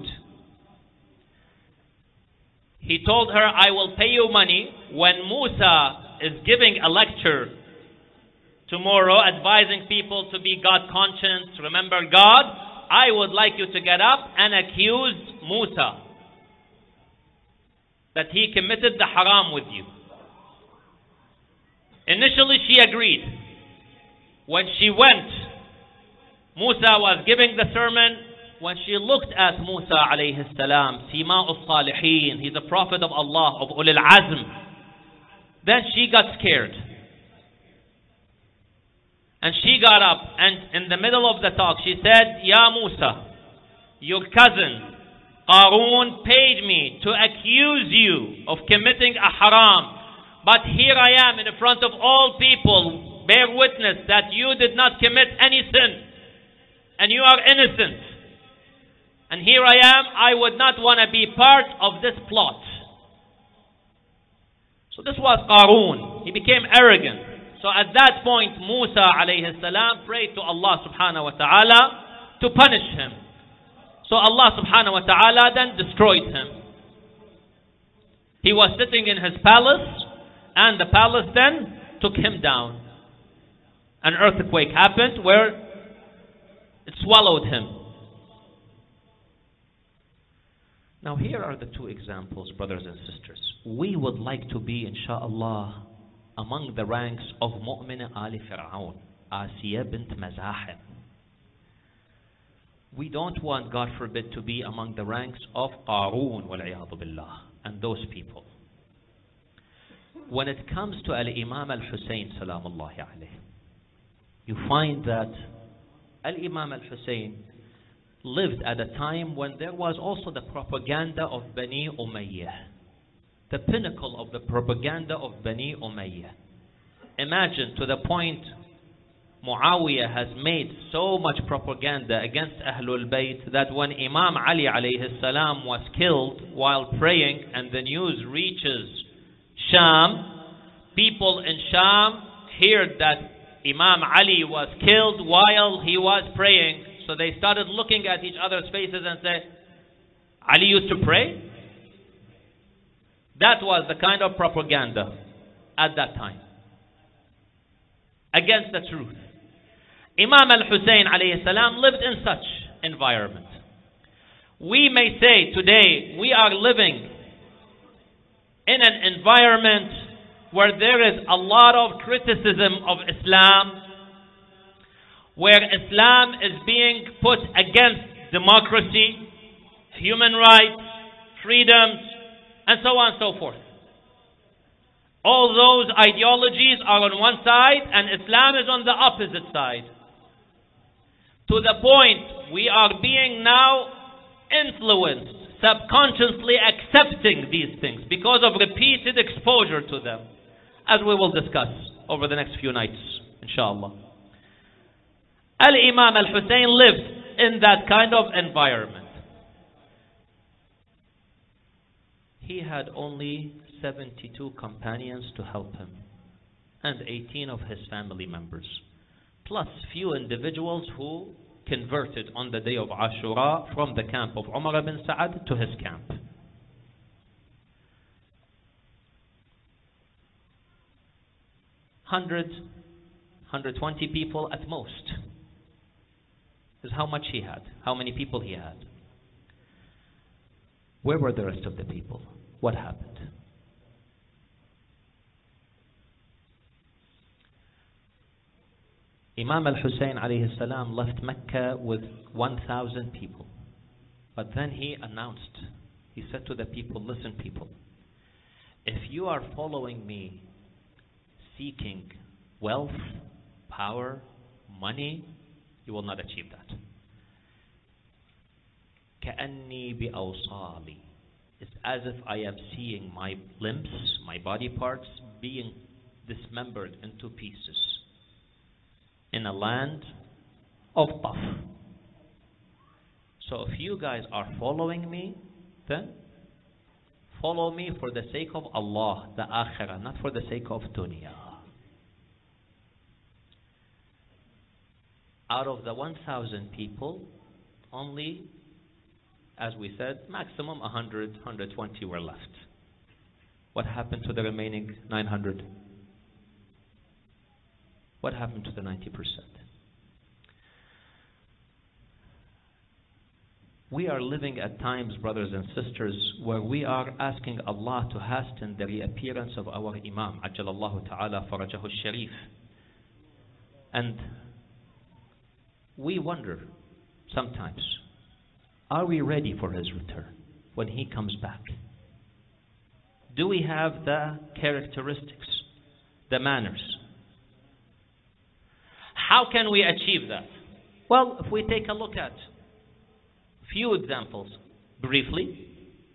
Speaker 1: He told her, I will pay you money when Musa is giving a lecture tomorrow advising people to be God conscious, remember God. I would like you to get up and accuse Musa that he committed the haram with you. Initially she agreed. When she went, Musa was giving the sermon. When she looked at Musa alayhi salam, Sima'u Salihin, he's a prophet of Allah, of Ulul Azm, then she got scared. And she got up and in the middle of the talk she said, Ya Musa, your cousin Qarun paid me to accuse you of committing a haram. But here I am in front of all people, bear witness that you did not commit any sin. And you are innocent. And here I am, I would not want to be part of this plot. So this was Qarun. He became arrogant. So at that point, Musa alayhi salam prayed to Allah subhanahu wa ta'ala to punish him. So Allah subhanahu wa ta'ala then destroyed him. He was sitting in his palace, and the palace then took him down. An earthquake happened where it swallowed him. Now here are the two examples, brothers and sisters. We would like to be, insha'Allah, among the ranks of Mu'mina Ali Fir'aun, Asiya bint Mazahim. We don't want, God forbid, to be among the ranks of Qarun wal-'iyadu billah and those people. When it comes to Al-Imam Al-Hussein salamullahi alayh, you find that Al-Imam Al-Hussein lived at a time when there was also the propaganda of Bani Umayyah, the pinnacle of the propaganda of Bani Umayyah. Imagine, to the point Muawiyah has made so much propaganda against Ahlul Bayt that when Imam Ali alayhi salam was killed while praying and the news reaches Sham, people in Sham heard that Imam Ali was killed while he was praying. So they started looking at each other's faces and say, Ali used to pray? That was the kind of propaganda at that time against the truth. Imam Al-Hussein alayhi salam lived in such environment. We may say today we are living in an environment where there is a lot of criticism of Islam, where Islam is being put against democracy, human rights, freedoms, and so on and so forth. All those ideologies are on one side and Islam is on the opposite side. To the point we are being now influenced, subconsciously accepting these things because of repeated exposure to them, as we will discuss over the next few nights, inshallah. Al-Imam Al-Hussein lived in that kind of environment. He had only seventy-two companions to help him, and eighteen of his family members, plus few individuals who converted on the day of Ashura from the camp of Umar ibn Sa'ad to his camp. one hundred, one hundred twenty people at most is how much he had, how many people he had. Where were the rest of the people? What happened? Imam Al-Hussein alayhi salam left Mecca with one thousand people. But then he announced, he said to the people, listen people, if you are following me seeking wealth, power, money, you will not achieve that. كأني بأوصالي. It's as if I am seeing my limbs, my body parts being dismembered into pieces in a land of Taf. So if you guys are following me, then follow me for the sake of Allah, the Akhirah, not for the sake of dunya. Out of the one thousand people, only, as we said, maximum one hundred, one hundred twenty were left. What happened to the remaining nine hundred? What happened to the ninety percent? We are living at times, brothers and sisters, where we are asking Allah to hasten the reappearance of our Imam, Ajjalallahu Ta'ala Farajahu Sharif. And we wonder sometimes, are we ready for his return when he comes back? Do we have the characteristics, the manners? How can we achieve that? Well, if we take a look at few examples briefly.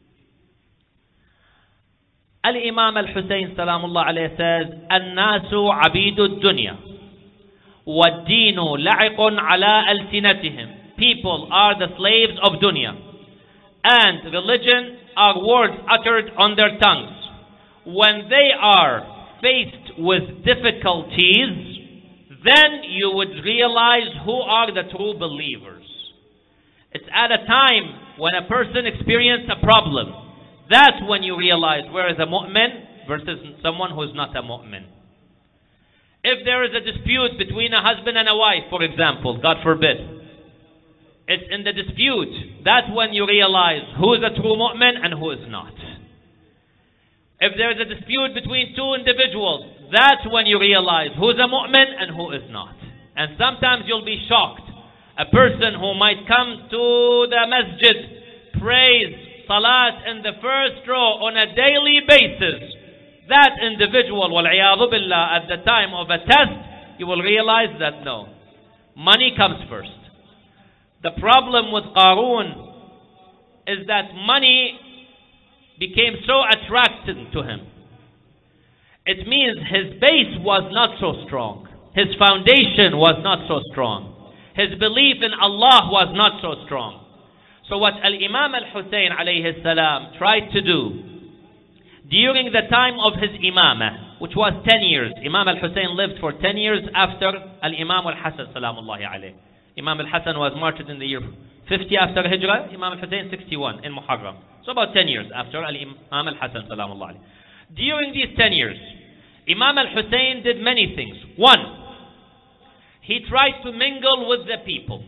Speaker 1: Al-Imam Al-Hussein Salamullah alayhi says, "An-nasu abidu dunya, wad-dinu la'iqun ala alsinatihim." People are the slaves of dunya, and religion are words uttered on their tongues. When they are faced with difficulties, then you would realize who are the true believers. It's at a time when a person experiences a problem. That's when you realize where is a mu'min versus someone who's not a mu'min. If there is a dispute between a husband and a wife, for example, God forbid, it's in the dispute. That's when you realize who is a true mu'min and who is not. If there is a dispute between two individuals, that's when you realize who is a mu'min and who is not. And sometimes you'll be shocked. A person who might come to the masjid, prays salat in the first row on a daily basis, that individual, wal-'iyadhu billah, at the time of a test, you will realize that no, money comes first. The problem with Qarun is that money became so attractive to him. It means his base was not so strong. His foundation was not so strong. His belief in Allah was not so strong. So what Al-Imam Al-Hussein alayhi salam tried to do during the time of his imamah, which was ten years. Imam Al-Hussein lived for ten years after Al-Imam Al-Hasan salamullahi alayhi. Imam Al-Hasan was martyred in the year fifty after Hijrah. Imam Al-Hussein sixty-one in Muharram. So about ten years after Al-Imam Al-Hasan salamullahi alayhi. During these ten years, Imam Al-Hussein did many things. One, he tried to mingle with the people.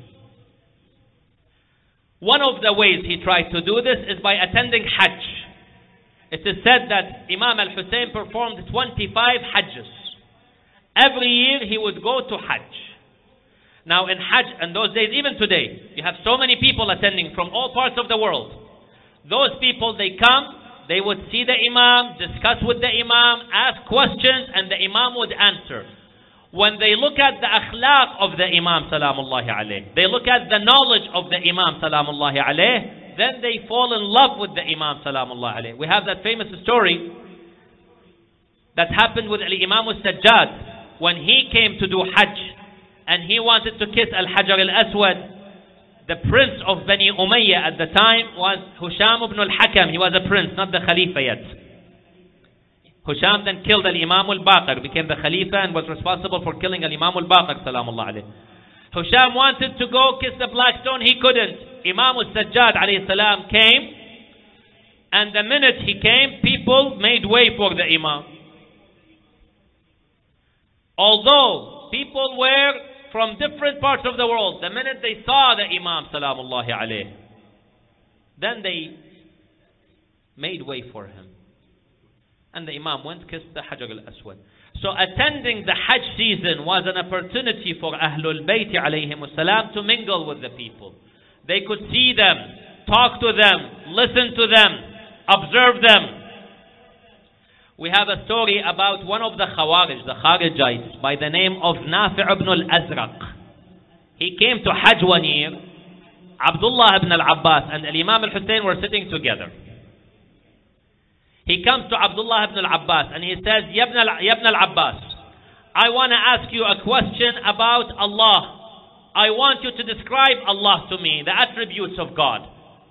Speaker 1: One of the ways he tried to do this is by attending Hajj. It is said that Imam Al-Hussein performed twenty-five Hajjs. Every year he would go to Hajj. Now in Hajj, in those days, even today, you have so many people attending from all parts of the world. Those people, they come, they would see the Imam, discuss with the Imam, ask questions, and the Imam would answer. When they look at the akhlaq of the Imam salamullahi alayh, they look at the knowledge of the Imam salamullahi alayh, then they fall in love with the Imam salamullahi alayh. We have that famous story that happened with Al-Imam Al-Sajjad when he came to do Hajj and he wanted to kiss Al-Hajar Al-Aswad. The prince of Bani Umayyah at the time was Husham ibn al-Hakam. He was a prince, not the Khalifa yet. Husham then killed Al-Imam Al-Baqir, became the Khalifa and was responsible for killing Al-Imam Al-Baqir salamullah alayh. Husham wanted to go kiss the black stone, he couldn't. Imam Al-Sajjad alayhi salam came, and the minute he came, people made way for the Imam. Although people were from different parts of the world, the minute they saw the Imam salamullahi alayh, then they made way for him. And the Imam went, kissed the Hajar al-Aswad. So attending the Hajj season was an opportunity for Ahlul Bayt alayhim salam to mingle with the people. They could see them, talk to them, listen to them, observe them. We have a story about one of the Khawarij, the Kharijites, by the name of Nafi' ibn al-Azraq. He came to Hajj one year. Abdullah ibn al-Abbas and Al-Imam al-Hussein were sitting together. He comes to Abdullah ibn al-Abbas and he says, Ya ibn al-Abbas, I want to ask you a question about Allah. I want you to describe Allah to me, the attributes of God.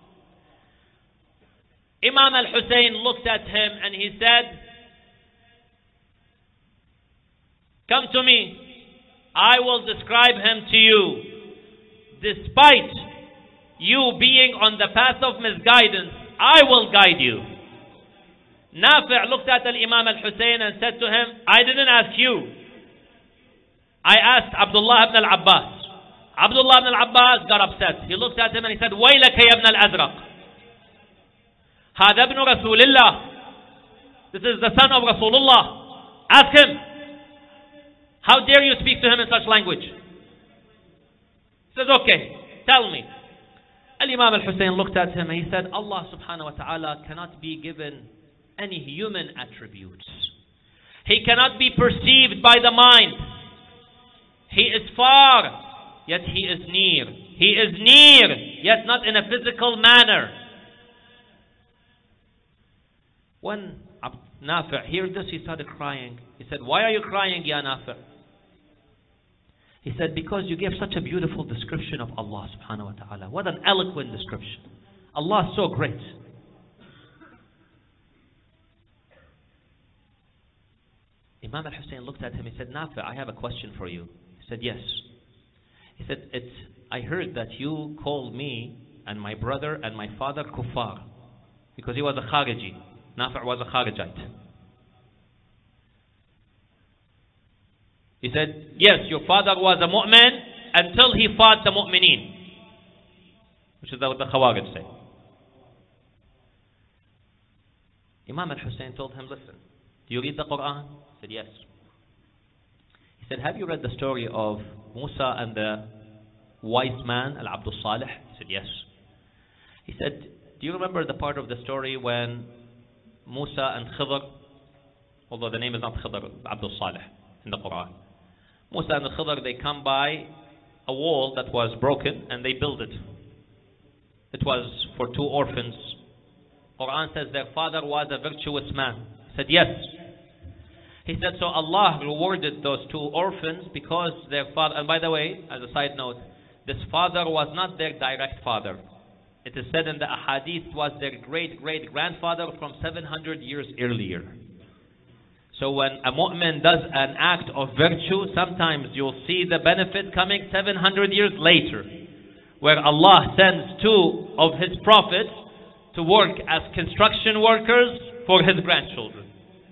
Speaker 1: Imam al-Hussein looked at him and he said, come to me. I will describe him to you. Despite you being on the path of misguidance, I will guide you. Nafi' looked at Al-Imam Al-Hussein and said to him, I didn't ask you. I asked Abdullah ibn al-Abbas. Abdullah ibn al-Abbas got upset. He looked at him and he said, وَيْلَكَ يَا ابْنَ الْأَزْرَقِ هَذَا ابْنُ رَسُولِ اللَّهِ. This is the son of Rasulullah. Ask him. How dare you speak to him in such language? He says, okay, tell me. Al-Imam Al-Hussein looked at him and he said, Allah subhanahu wa ta'ala cannot be given any human attributes. He cannot be perceived by the mind. He is far, yet he is near. He is near, yet not in a physical manner. When Nafi' heard this, he started crying. He said, why are you crying, Ya Nafi'? He said, because you gave such a beautiful description of Allah subhanahu wa ta'ala. What an eloquent description. Allah is so great. Imam Al-Hussein looked at him. He said, Nafi', I have a question for you. He said, yes. He said, it's, I heard that you called me and my brother and my father kuffar. Because he was a Khariji. Nafi' was a Kharijite. He said, yes, your father was a mu'min until he fought the mu'mineen. Which is what the Khawarij say. Imam Al-Hussein told him, listen, do you read the Quran? He said, yes. He said, have you read the story of Musa and the wise man, Al-Abdul Salih? He said, yes. He said, do you remember the part of the story when Musa and Khidr, although the name is not Khidr, Abdul Salih in the Quran. Musa and Khidr, they come by a wall that was broken and they build it. It was for two orphans. Quran says their father was a virtuous man. He said, yes. He said, so Allah rewarded those two orphans because their father, and by the way, as a side note, this father was not their direct father. It is said in the ahadith was their great-great-grandfather from seven hundred years earlier. So when a mu'min does an act of virtue, sometimes you'll see the benefit coming seven hundred years later, where Allah sends two of His prophets to work as construction workers for His grandchildren,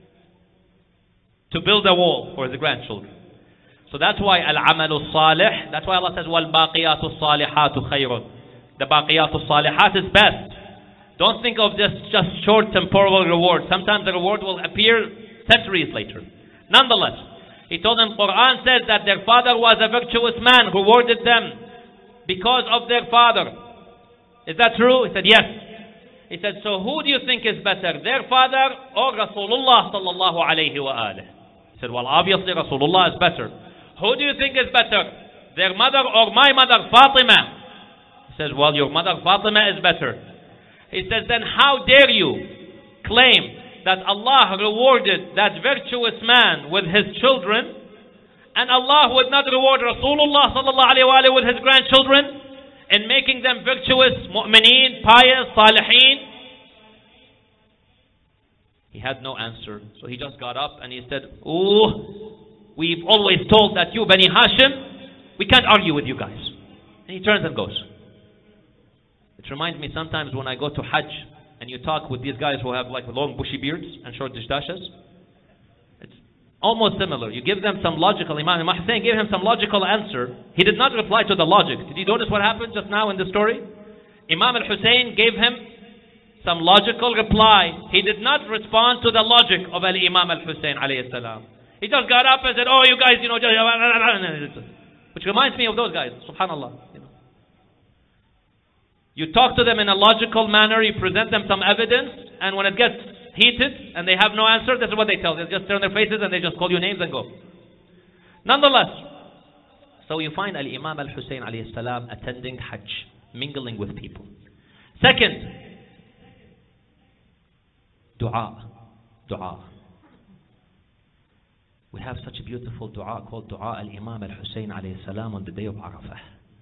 Speaker 1: to build a wall for His grandchildren. So that's why al-amalu salih, that's why Allah says wal-baqiyatu salihatu khayrun. The baqiyatu salihat is best. Don't think of this just short temporal reward. Sometimes the reward will appear centuries later. Nonetheless, he told them, Quran says that their father was a virtuous man, rewarded them because of their father. Is that true? He said, yes. He said, so who do you think is better, their father or Rasulullah sallallahu alayhi wa alih? He said, well, obviously Rasulullah is better. Who do you think is better, their mother or my mother Fatima? He says, well, your mother Fatima is better. He says, then how dare you claim that Allah rewarded that virtuous man with his children and Allah would not reward Rasulullah sallallahu alayhi wa alih with his grandchildren in making them virtuous, mu'mineen, pious, salihin? He had no answer, so he just got up and he said, oh, we've always told that you Bani Hashim, we can't argue with you guys. And he turns and goes. It reminds me sometimes when I go to Hajj and you talk with these guys who have like long bushy beards and short dishdashas. It's almost similar. You give them some logical, Imam Hussein gave him some logical answer. He did not reply to the logic. Did you notice what happened just now in the story? Imam al-Hussein gave him some logical reply. He did not respond to the logic of al-Imam al-Hussein alayhi salam. He just got up and said, oh, you guys, you know, which reminds me of those guys, subhanallah. You know. You talk to them in a logical manner, you present them some evidence, and when it gets heated and they have no answer, this is what they tell. They just turn their faces and they just call you names and go. Nonetheless, so you find al-Imam al-Hussein alayhi salam attending Hajj, mingling with people. Second, dua. Dua. We have such a beautiful dua called Dua al-Imam al-Hussein alayhi salam on the day of Arafah.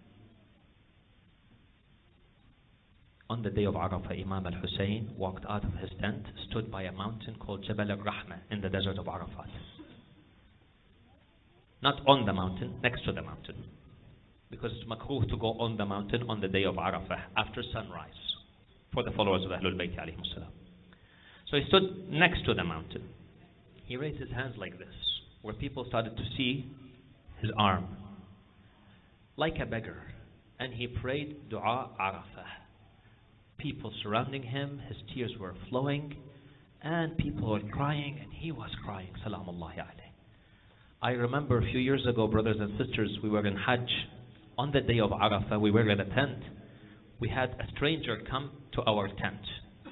Speaker 1: On the day of Arafah, Imam al-Hussein walked out of his tent, stood by a mountain called Jabal al-Rahmah in the desert of Arafat. Not on the mountain, next to the mountain. Because it's makruh to go on the mountain on the day of Arafah after sunrise for the followers of Ahlul Bayt alayhim salam. So he stood next to the mountain. He raised his hands like this, where people started to see his arm, like a beggar. And he prayed Dua Arafah. People surrounding him, his tears were flowing, and people were crying, and he was crying. Salamullahi alayhi. I remember a few years ago, brothers and sisters, we were in Hajj. On the day of Arafah, we were in a tent. We had a stranger come to our tent.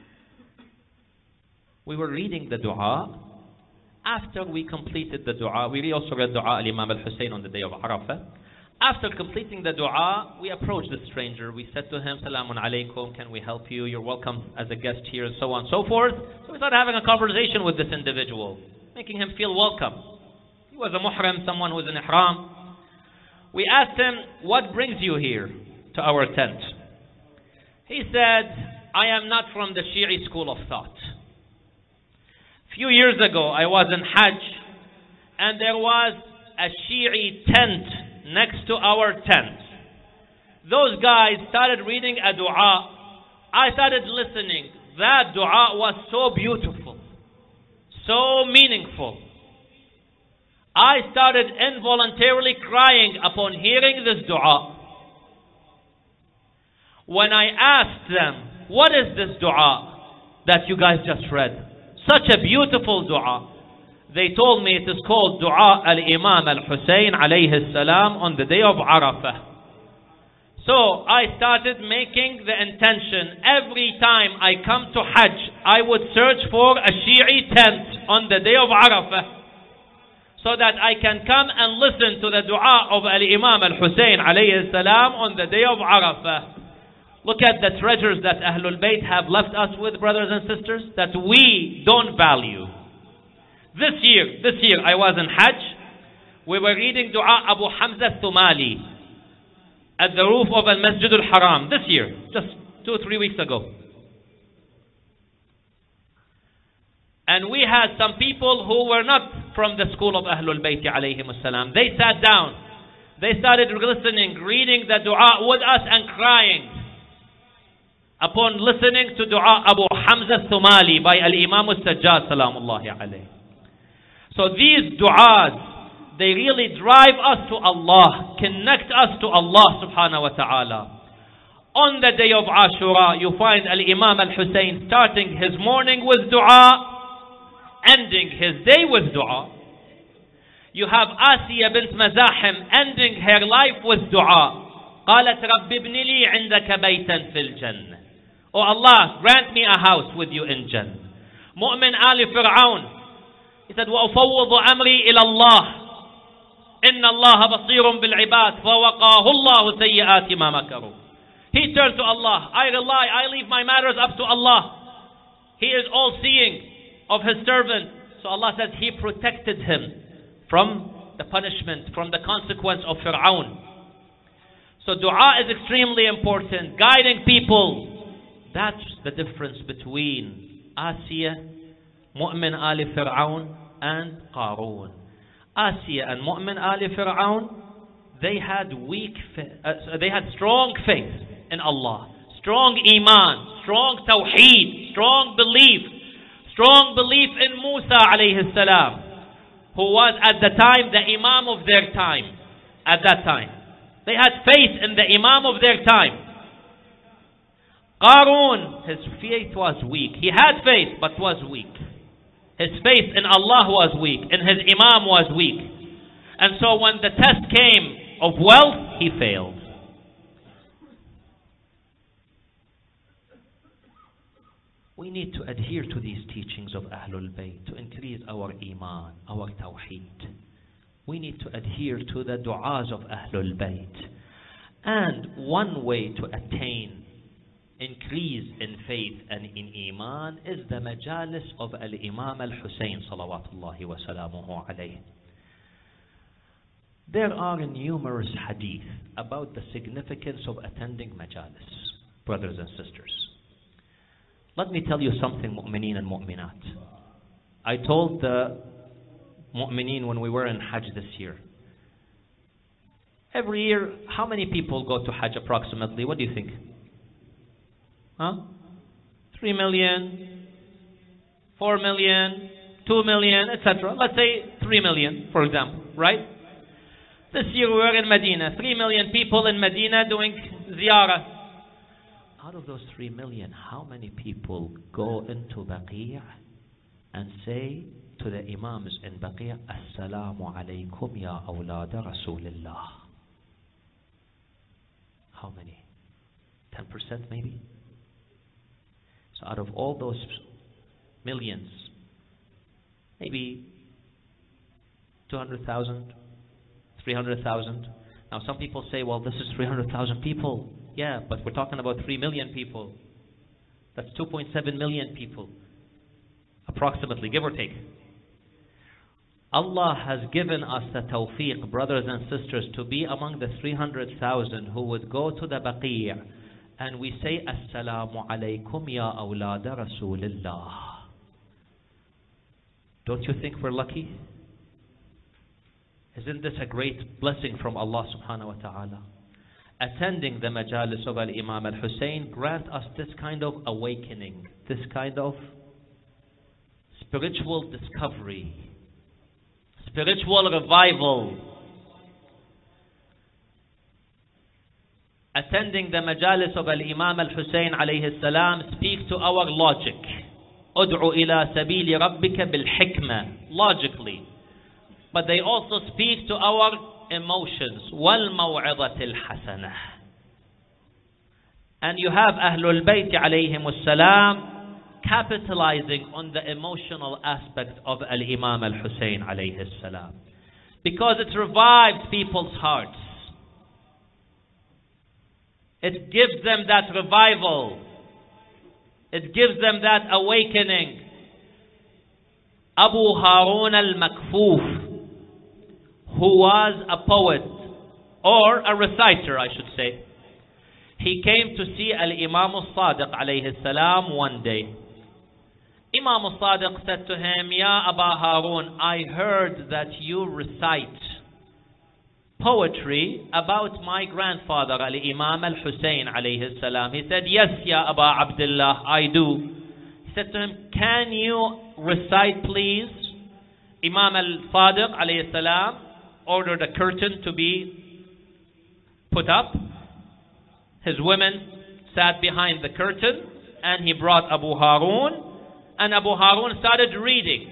Speaker 1: We were reading the dua. After we completed the dua, we also read dua al-Imam al-Hussein on the day of Arafah. After completing the dua, we approached the stranger. We said to him, Salamun alaykum, can we help you? You're welcome as a guest here, and so on and so forth. So we started having a conversation with this individual, making him feel welcome. He was a muhrim, someone who was in ihram. We asked him, what brings you here to our tent? He said, I am not from the Shi'i school of thought. A few years ago, I was in Hajj, and there was a Shi'i tent next to our tent. Those guys started reading a dua. I started listening. That dua was so beautiful, so meaningful. I started involuntarily crying upon hearing this dua. When I asked them, what is this dua that you guys just read? Such a beautiful dua. They told me it is called Dua al-Imam al-Hussein alayhi salam on the day of Arafah. So I started making the intention, every time I come to Hajj, I would search for a Shi'i tent on the day of Arafah, so that I can come and listen to the dua of al-Imam al-Hussein alayhi salam on the day of Arafah. Look at the treasures that Ahlul Bayt have left us with, brothers and sisters, that we don't value. This year, this year I was in Hajj. We were reading Dua Abu Hamza Thumali at the roof of Al-Masjid Al-Haram. This year, just two or three weeks ago. And we had some people who were not from the school of Ahlul Bayt alayhim as-salam. They sat down. They started listening, reading the dua with us and crying upon listening to Dua Abu Hamza Thumali by Al-Imam Al-Sajjad salamullahi alayhi. So these du'as, they really drive us to Allah, connect us to Allah subhanahu wa ta'ala. On the day of Ashura, you find Al-Imam Al-Hussein starting his morning with dua, ending his day with dua. You have Asiya bint Mazahim ending her life with dua. قالت رب ابن لي عندك بيتا في الجنة. Oh Allah, grant me a house with you in Jannah. Mu'min Ali Fir'aun, he said, وَأُفَوِّضُ أَمْرِي إِلَى اللَّهِ إِنَّ اللَّهَ بَصِيرٌ بِالْعِبَادِ فَوَقَاهُ اللَّهُ سَيِّئَاتِ مَا مَكَرُوا. He turned to Allah. I rely, I leave my matters up to Allah. He is all-seeing of His servant. So Allah says He protected him from the punishment, from the consequence of Fir'aun. So dua is extremely important. Guiding people. That's the difference between Asiya, Mu'min Ali Fir'aun, and Qarun. Asiya and Mu'min Ali Fir'aun, they had weak, uh, they had strong faith in Allah, strong iman, strong tawheed, strong belief, strong belief in Musa alayhi salam, who was at the time the imam of their time. At that time, they had faith in the imam of their time. Qarun, his faith was weak. He had faith, but was weak. His faith in Allah was weak, and his imam was weak. And so when the test came of wealth, he failed. We need to adhere to these teachings of Ahlul Bayt to increase our iman, our tawheed. We need to adhere to the du'as of Ahlul Bayt. And one way to attain increase in faith and in iman is the majalis of Al-Imam Al-Hussein salawatullahi wa salamuhu alayhi. There are numerous hadith about the significance of attending majalis, brothers and sisters. Let me tell you something, mu'mineen and mu'minat. I told the mu'mineen when we were in Hajj this year, Every year, how many people go to Hajj approximately? What do you think? Huh? Three million, four million, two million, et cetera. Let's say three million, for example, right? This year we were in Medina. Three million people in Medina doing ziyarah. Out of those three million, how many people go into Baqi' and say to the Imams in Baqi', Assalamu alaykum ya awlada Rasulillah? How many? ten percent maybe? So out of all those millions, maybe two hundred thousand, three hundred thousand. Now some people say, well, this is three hundred thousand people. Yeah, but we're talking about three million people. That's two point seven million people, approximately, give or take. Allah has given us the tawfiq, brothers and sisters, to be among the three hundred thousand who would go to the Baqi' and we say, Assalamu alaykum ya awlada Rasulillah. Don't you think we're lucky? Isn't this a great blessing from Allah subhanahu wa ta'ala? Attending the majalis of Al-Imam Al-Hussein grant us this kind of awakening, this kind of spiritual discovery, spiritual revival. Attending the majalis of Al-Imam Al-Hussein alayhi salam speak to our logic. Ud'u ila sabili rabbika bil hikmah, logically. But they also speak to our emotions. Wal maw'izatil hasanah. And you have Ahlul Bayt alayhimus salam capitalizing on the emotional aspect of Al-Imam Al-Hussein alayhi salam, because it revived people's hearts. It gives them that revival. It gives them that awakening. Abu Harun al-Makfuf, who was a poet or a reciter, I should say, he came to see Al-Imam al-Sadiq alayhi salam one day. Imam al-Sadiq said to him, Ya Aba Harun, I heard that you recite poetry about my grandfather Al-Imam Al-Hussein alayhi salam. He said, yes, Ya Aba Abdullah, I do. He said to him, can you recite please? Imam Al-Sadiq alayhi salam ordered a curtain to be put up. His women sat behind the curtain and he brought Abu Harun, and Abu Harun started reading.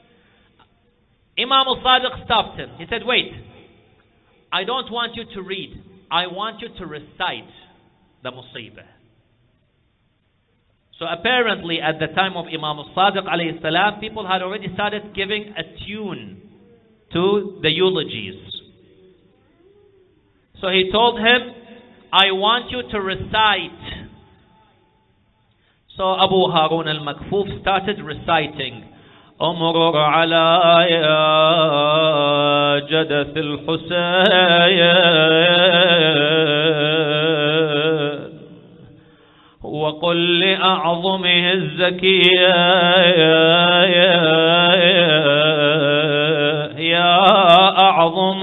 Speaker 1: Imam Al-Sadiq stopped him. He said, wait, I don't want you to read. I want you to recite the musibah. So apparently at the time of Imam Al-Sadiq alayhi salam, people had already started giving a tune to the eulogies. So he told him, I want you to recite. So Abu Harun al-Makfuf started reciting, أمرر على يا جدث الحسين وقل لأعظمه الزكية يا أعظم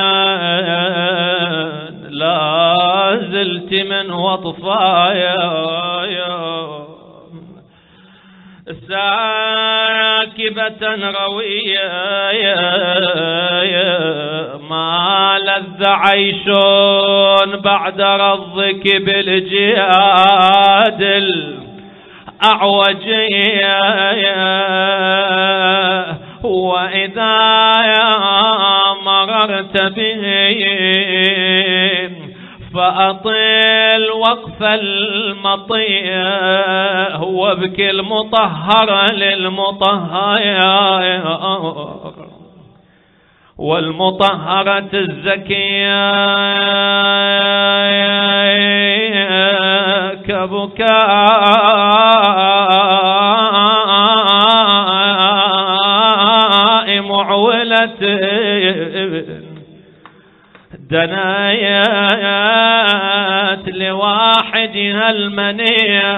Speaker 1: لا زلت من وطفايا ساكبة روية ما لذ عيش بعد رضك بالجهاد الأعوجية وإذا مررت به فأطل وقف المطية وابكي المطهر للمطهر والمطهرة الزكية كبكاء معولة دنايات لواحدها المنية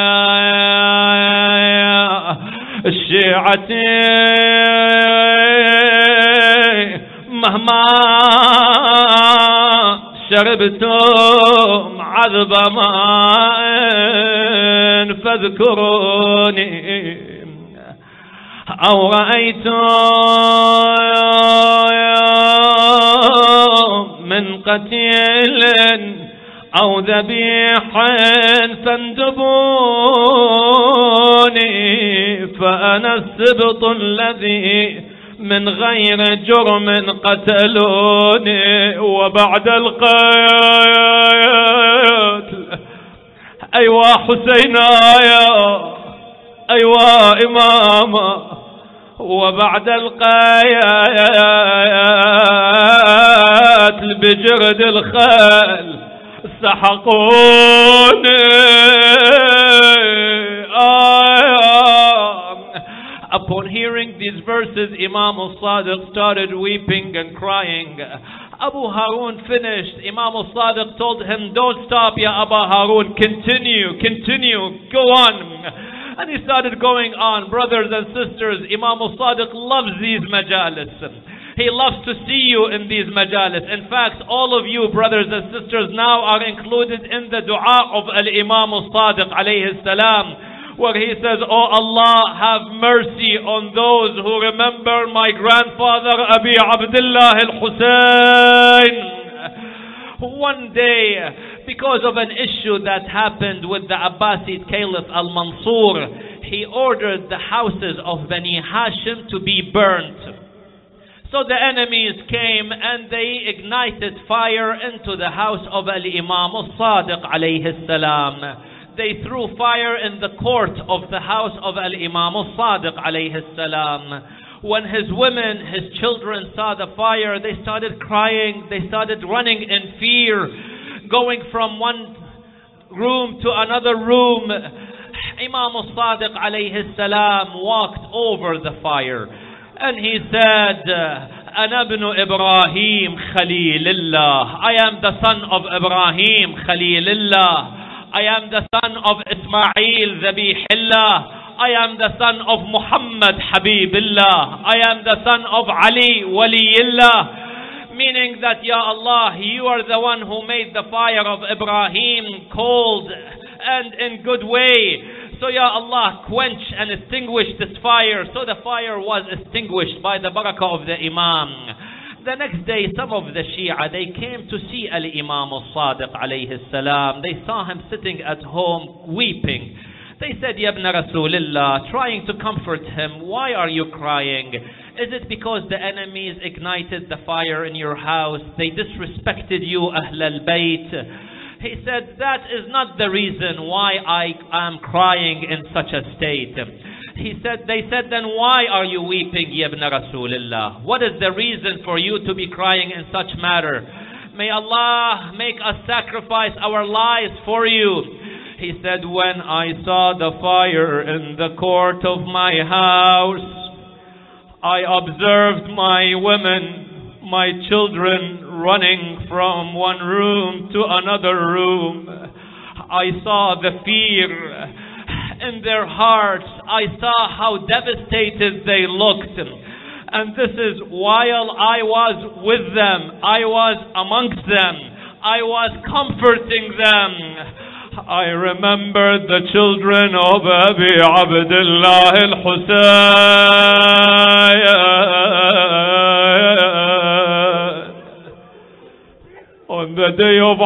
Speaker 1: الشيعة مهما شربتم عذب ماء فاذكروني أو رأيتم من قتيل أو ذبيح فاندبوني فأنا السبط الذي من غير جرم قتلوني وبعد القتل أيوا حسينايا أيوا إماما وبعد القتل بجرد الخيل سحقوني. Upon hearing these verses, Imam al-Sadiq started weeping and crying. Abu Harun finished. Imam al-Sadiq told him, don't stop, Ya Abu Harun, continue, continue, go on. And he started going on. Brothers and sisters, Imam al-Sadiq loves these majalis. He loves to see you in these majalis. In fact, all of you brothers and sisters now are included in the dua of al-Imam al-Sadiq alayhi salam, where he says, oh Allah, have mercy on those who remember my grandfather Abi Abdullah al-Husayn. One day, because of an issue that happened with the Abbasid Caliph al-Mansur, he ordered the houses of Bani Hashim to be burnt. So the enemies came and they ignited fire into the house of al-Imam al-Sadiq alayhi salam. They threw fire in the court of the house of al-Imam al-Sadiq alayhi salam. When his women, his children saw the fire, they started crying, they started running in fear, going from one room to another room. Imam al-Sadiq alayhi salam walked over the fire and he said, Ana ibn Ibrahim Khalilillah. I am the son of Ibrahim Khalilillah. I am the son of Ismail Zabihillah. I am the son of Muhammad Habibillah. I am the son of Ali Waliyillah. Meaning that, Ya Allah, you are the one who made the fire of Ibrahim cold and in good way. So Ya Allah, quench and extinguish this fire. So the fire was extinguished by the barakah of the Imam. The next day, some of the Shia, they came to see al-Imam al-Sadiq alayhi salam. They saw him sitting at home weeping. They said, Ya ibn Rasulillah, trying to comfort him, why are you crying? Is it because the enemies ignited the fire in your house? They disrespected you, Ahl al-Bayt? He said, that is not the reason why I am crying in such a state. He said, they said, then why are you weeping, Ya ibn Rasulillah? What is the reason for you to be crying in such matter? May Allah make us sacrifice our lives for you. He said, when I saw the fire in the court of my house, I observed my women, my children running from one room to another room. I saw the fear in their hearts. I saw how devastated they looked. And this is while I was with them, I was amongst them, I was comforting them. I remembered the children of Abi Abdullah al-Husayn on the day of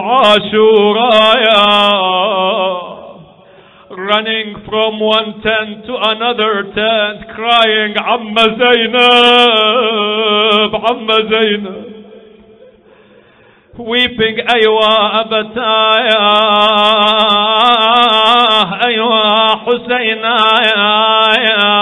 Speaker 1: Ashura, running from one tent to another tent, crying, Amma Zainab, Amma Zainab. Weeping, Aywa Abataya, Aywa Husaynaya.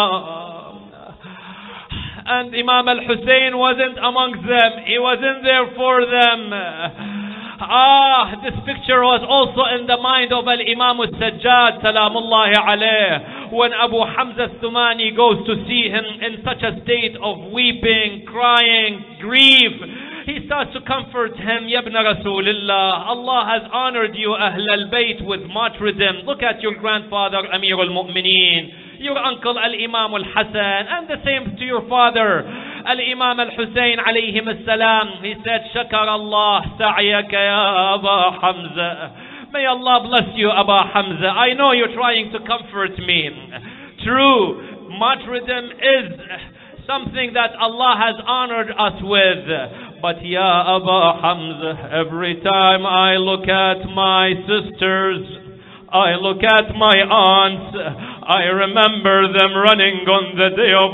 Speaker 1: And Imam al-Hussein wasn't amongst them, he wasn't there for them. Ah, this picture was also in the mind of al-Imam al-Sajjad, salamullahi alayh, when Abu Hamza al-Thumani goes to see him in such a state of weeping, crying, grief. He starts to comfort him, Ya ibn Rasulillah, Allah has honored you, Ahl al-Bayt, with martyrdom. Look at your grandfather, Amir al-Mu'mineen, your uncle al-Imam al-Hasan, and the same to your father, Al-Imam Al-Hussein alayhi salam, he said, Shakar Allah sa'yaka ya Aba Hamza. May Allah bless you, Aba Hamza. I know you're trying to comfort me. True, martyrdom is something that Allah has honored us with. But ya Aba Hamza, every time I look at my sisters, I look at my aunts, I remember them running on the day of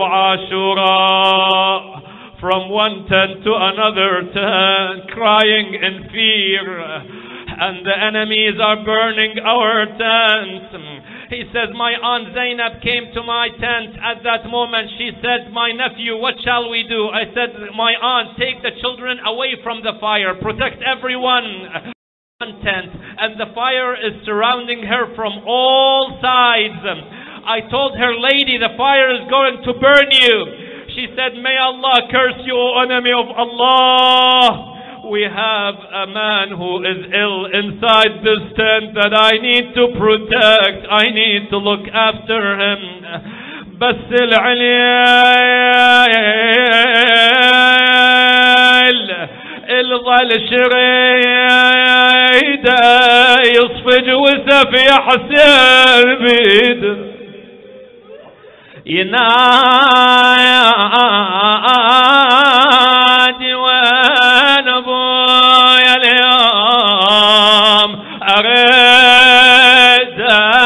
Speaker 1: Ashura from one tent to another tent, crying in fear, and the enemies are burning our tents. He says, my aunt Zainab came to my tent at that moment. She said, my nephew, what shall we do? I said, my aunt, take the children away from the fire, protect everyone. Tent, and the fire is surrounding her from all sides. I told her, lady, the fire is going to burn you. She said, may Allah curse you, O enemy of Allah. We have a man who is ill inside this tent that I need to protect. I need to look after him. بس العليل الظل شريد يصفج وسف يحسن بيد ينادي وين ابويا اليوم اريد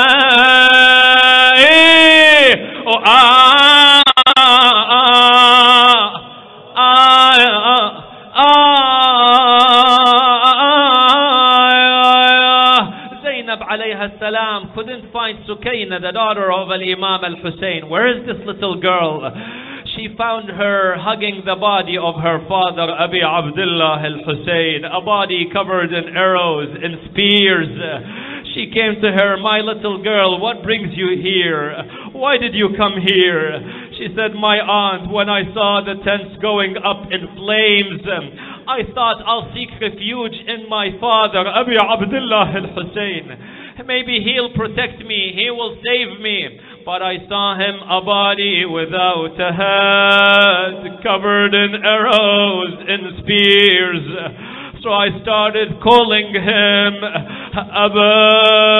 Speaker 1: Salam couldn't find Sukaina, the daughter of Al-Imam Al-Hussein. Where is this little girl? She found her hugging the body of her father, Abi Abdullah Al-Hussein, a body covered in arrows and spears. She came to her, my little girl, what brings you here? Why did you come here? She said, my aunt, when I saw the tents going up in flames, I thought I'll seek refuge in my father, Abi Abdullah Al-Hussein. Maybe he'll protect me, he will save me. But I saw him a body without a head, covered in arrows and spears. So I started calling him, Aba,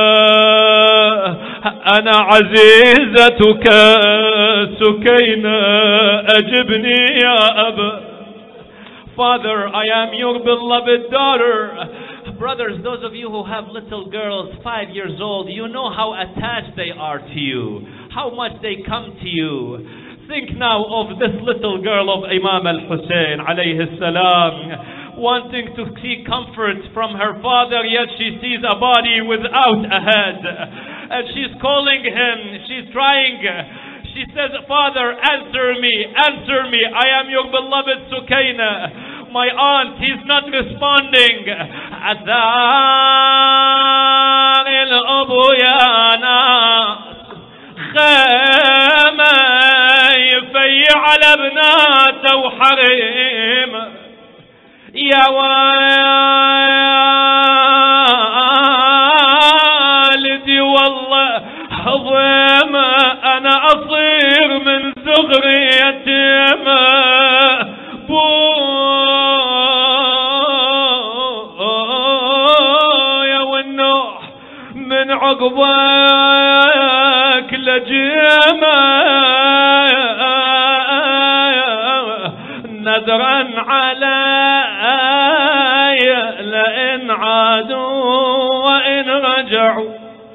Speaker 1: ana azizatuka Sukaina, ajibni ya Aba. Father, I am your beloved daughter. Brothers, those of you who have little girls, five years old, you know how attached they are to you, how much they come to you. Think now of this little girl of Imam Al-Hussein, alayhi salam, wanting to seek comfort from her father, yet she sees a body without a head. And she's calling him, she's trying. She says, Father, answer me, answer me. I am your beloved Sukaina. My aunt, he's not responding. أثار الأبويانا خيمة يفيع على بناته وحريم يا والدي والله عظيمة أنا أصير من صغري يتيمة من عقبك لجيمة نذرا علي لئن عادوا وإن رجعوا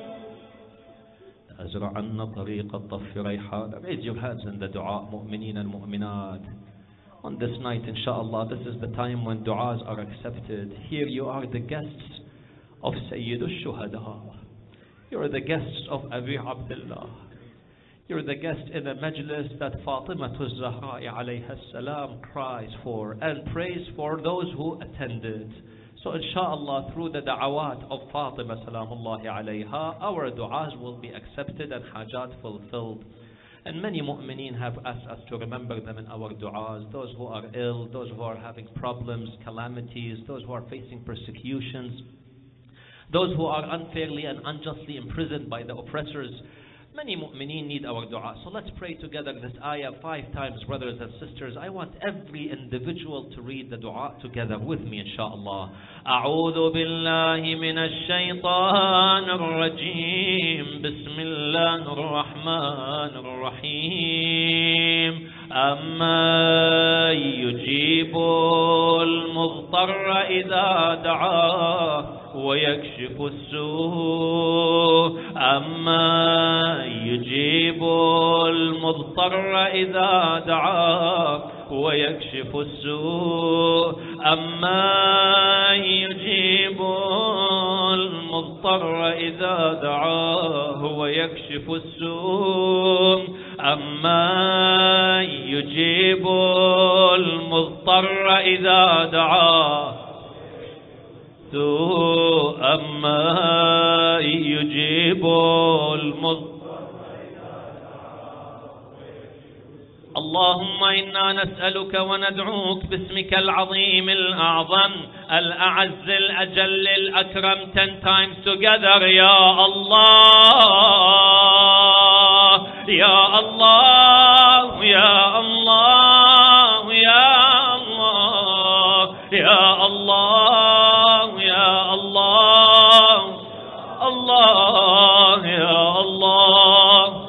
Speaker 1: أزرعن طريق الطف ريحان. Raise your hands in the dua, mu'mineen and mu'minat. On this night, inshallah, this is the time when du'as are accepted. Here you are the guests of Sayyid al-Shuhada. You're the guests of Abi Abdullah. You're the guest in a majlis that Fatima al-Zahra alayha salam cries for and prays for those who attended. So inshallah, through the da'awat of Fatima salamullahi alayha, our du'as will be accepted and hajat fulfilled. And many mu'mineen have asked us to remember them in our du'as. Those who are ill, those who are having problems, calamities, those who are facing persecutions, those who are unfairly and unjustly imprisoned by the oppressors. Many mu'mineen need our dua. So let's pray together this ayah five times, brothers and sisters. I want every individual to read the dua together with me, inshallah. أعوذ بالله من الشيطان الرجيم. بسم الله الرحمن الرحيم. أما يجيب المضطر إذا دعاه ويكشف السوء. أما يجيب المضطر إذا دعاه ويكشف السوء. أما يجيب المضطر إذا دعاه ويكشف السوء. أما يجيب المضطر إذا دعاه أما يجيب المضطر. اللهم إنا نسألك وندعوك باسمك العظيم الأعظم الأعز الأجل الأكرم. ten times together. يا الله يا الله يا الله يا الله يا الله يا الله الله يا الله.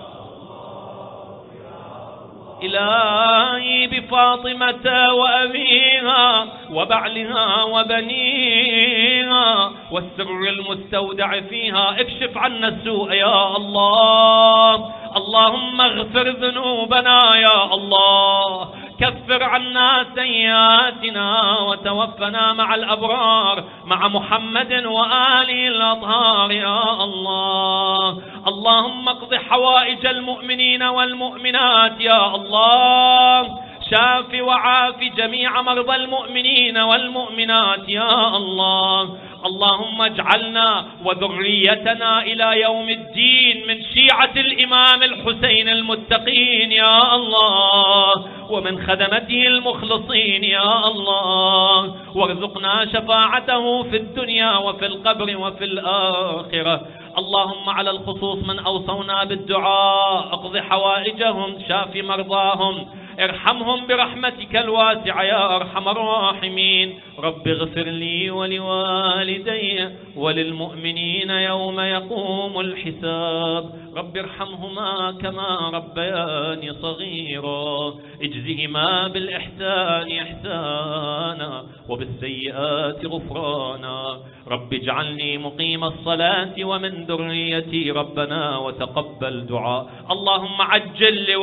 Speaker 1: إلهي بفاطمة وأبيها وبعلها وبنيها والسر المستودع فيها اكشف عنا السوء يا الله. اللهم اغفر ذنوبنا يا الله. كفر عنا سيئاتنا وتوفنا مع الأبرار مع محمد وآله الأطهار يا الله. اللهم اقض حوائج المؤمنين والمؤمنات يا الله. شاف وعاف جميع مرضى المؤمنين والمؤمنات يا الله. اللهم اجعلنا وذريتنا إلى يوم الدين من شيعة الإمام الحسين المتقين يا الله ومن خدمته المخلصين يا الله. وارزقنا شفاعته في الدنيا وفي القبر وفي الآخرة. اللهم على الخصوص من أوصونا بالدعاء اقض حوائجهم شاف مرضاهم ارحمهم برحمتك الواسعة يا أرحم الراحمين. رب اغفر لي ولوالدي وللمؤمنين يوم يقوم الحساب. رب ارحمهما كما ربياني صغيرا. اجزهما بالإحسان إحسانا وبالسيئات غفرانا. رب اجعلني مقيم الصلاة ومن ذريتي ربنا وتقبل دعاء. اللهم عجل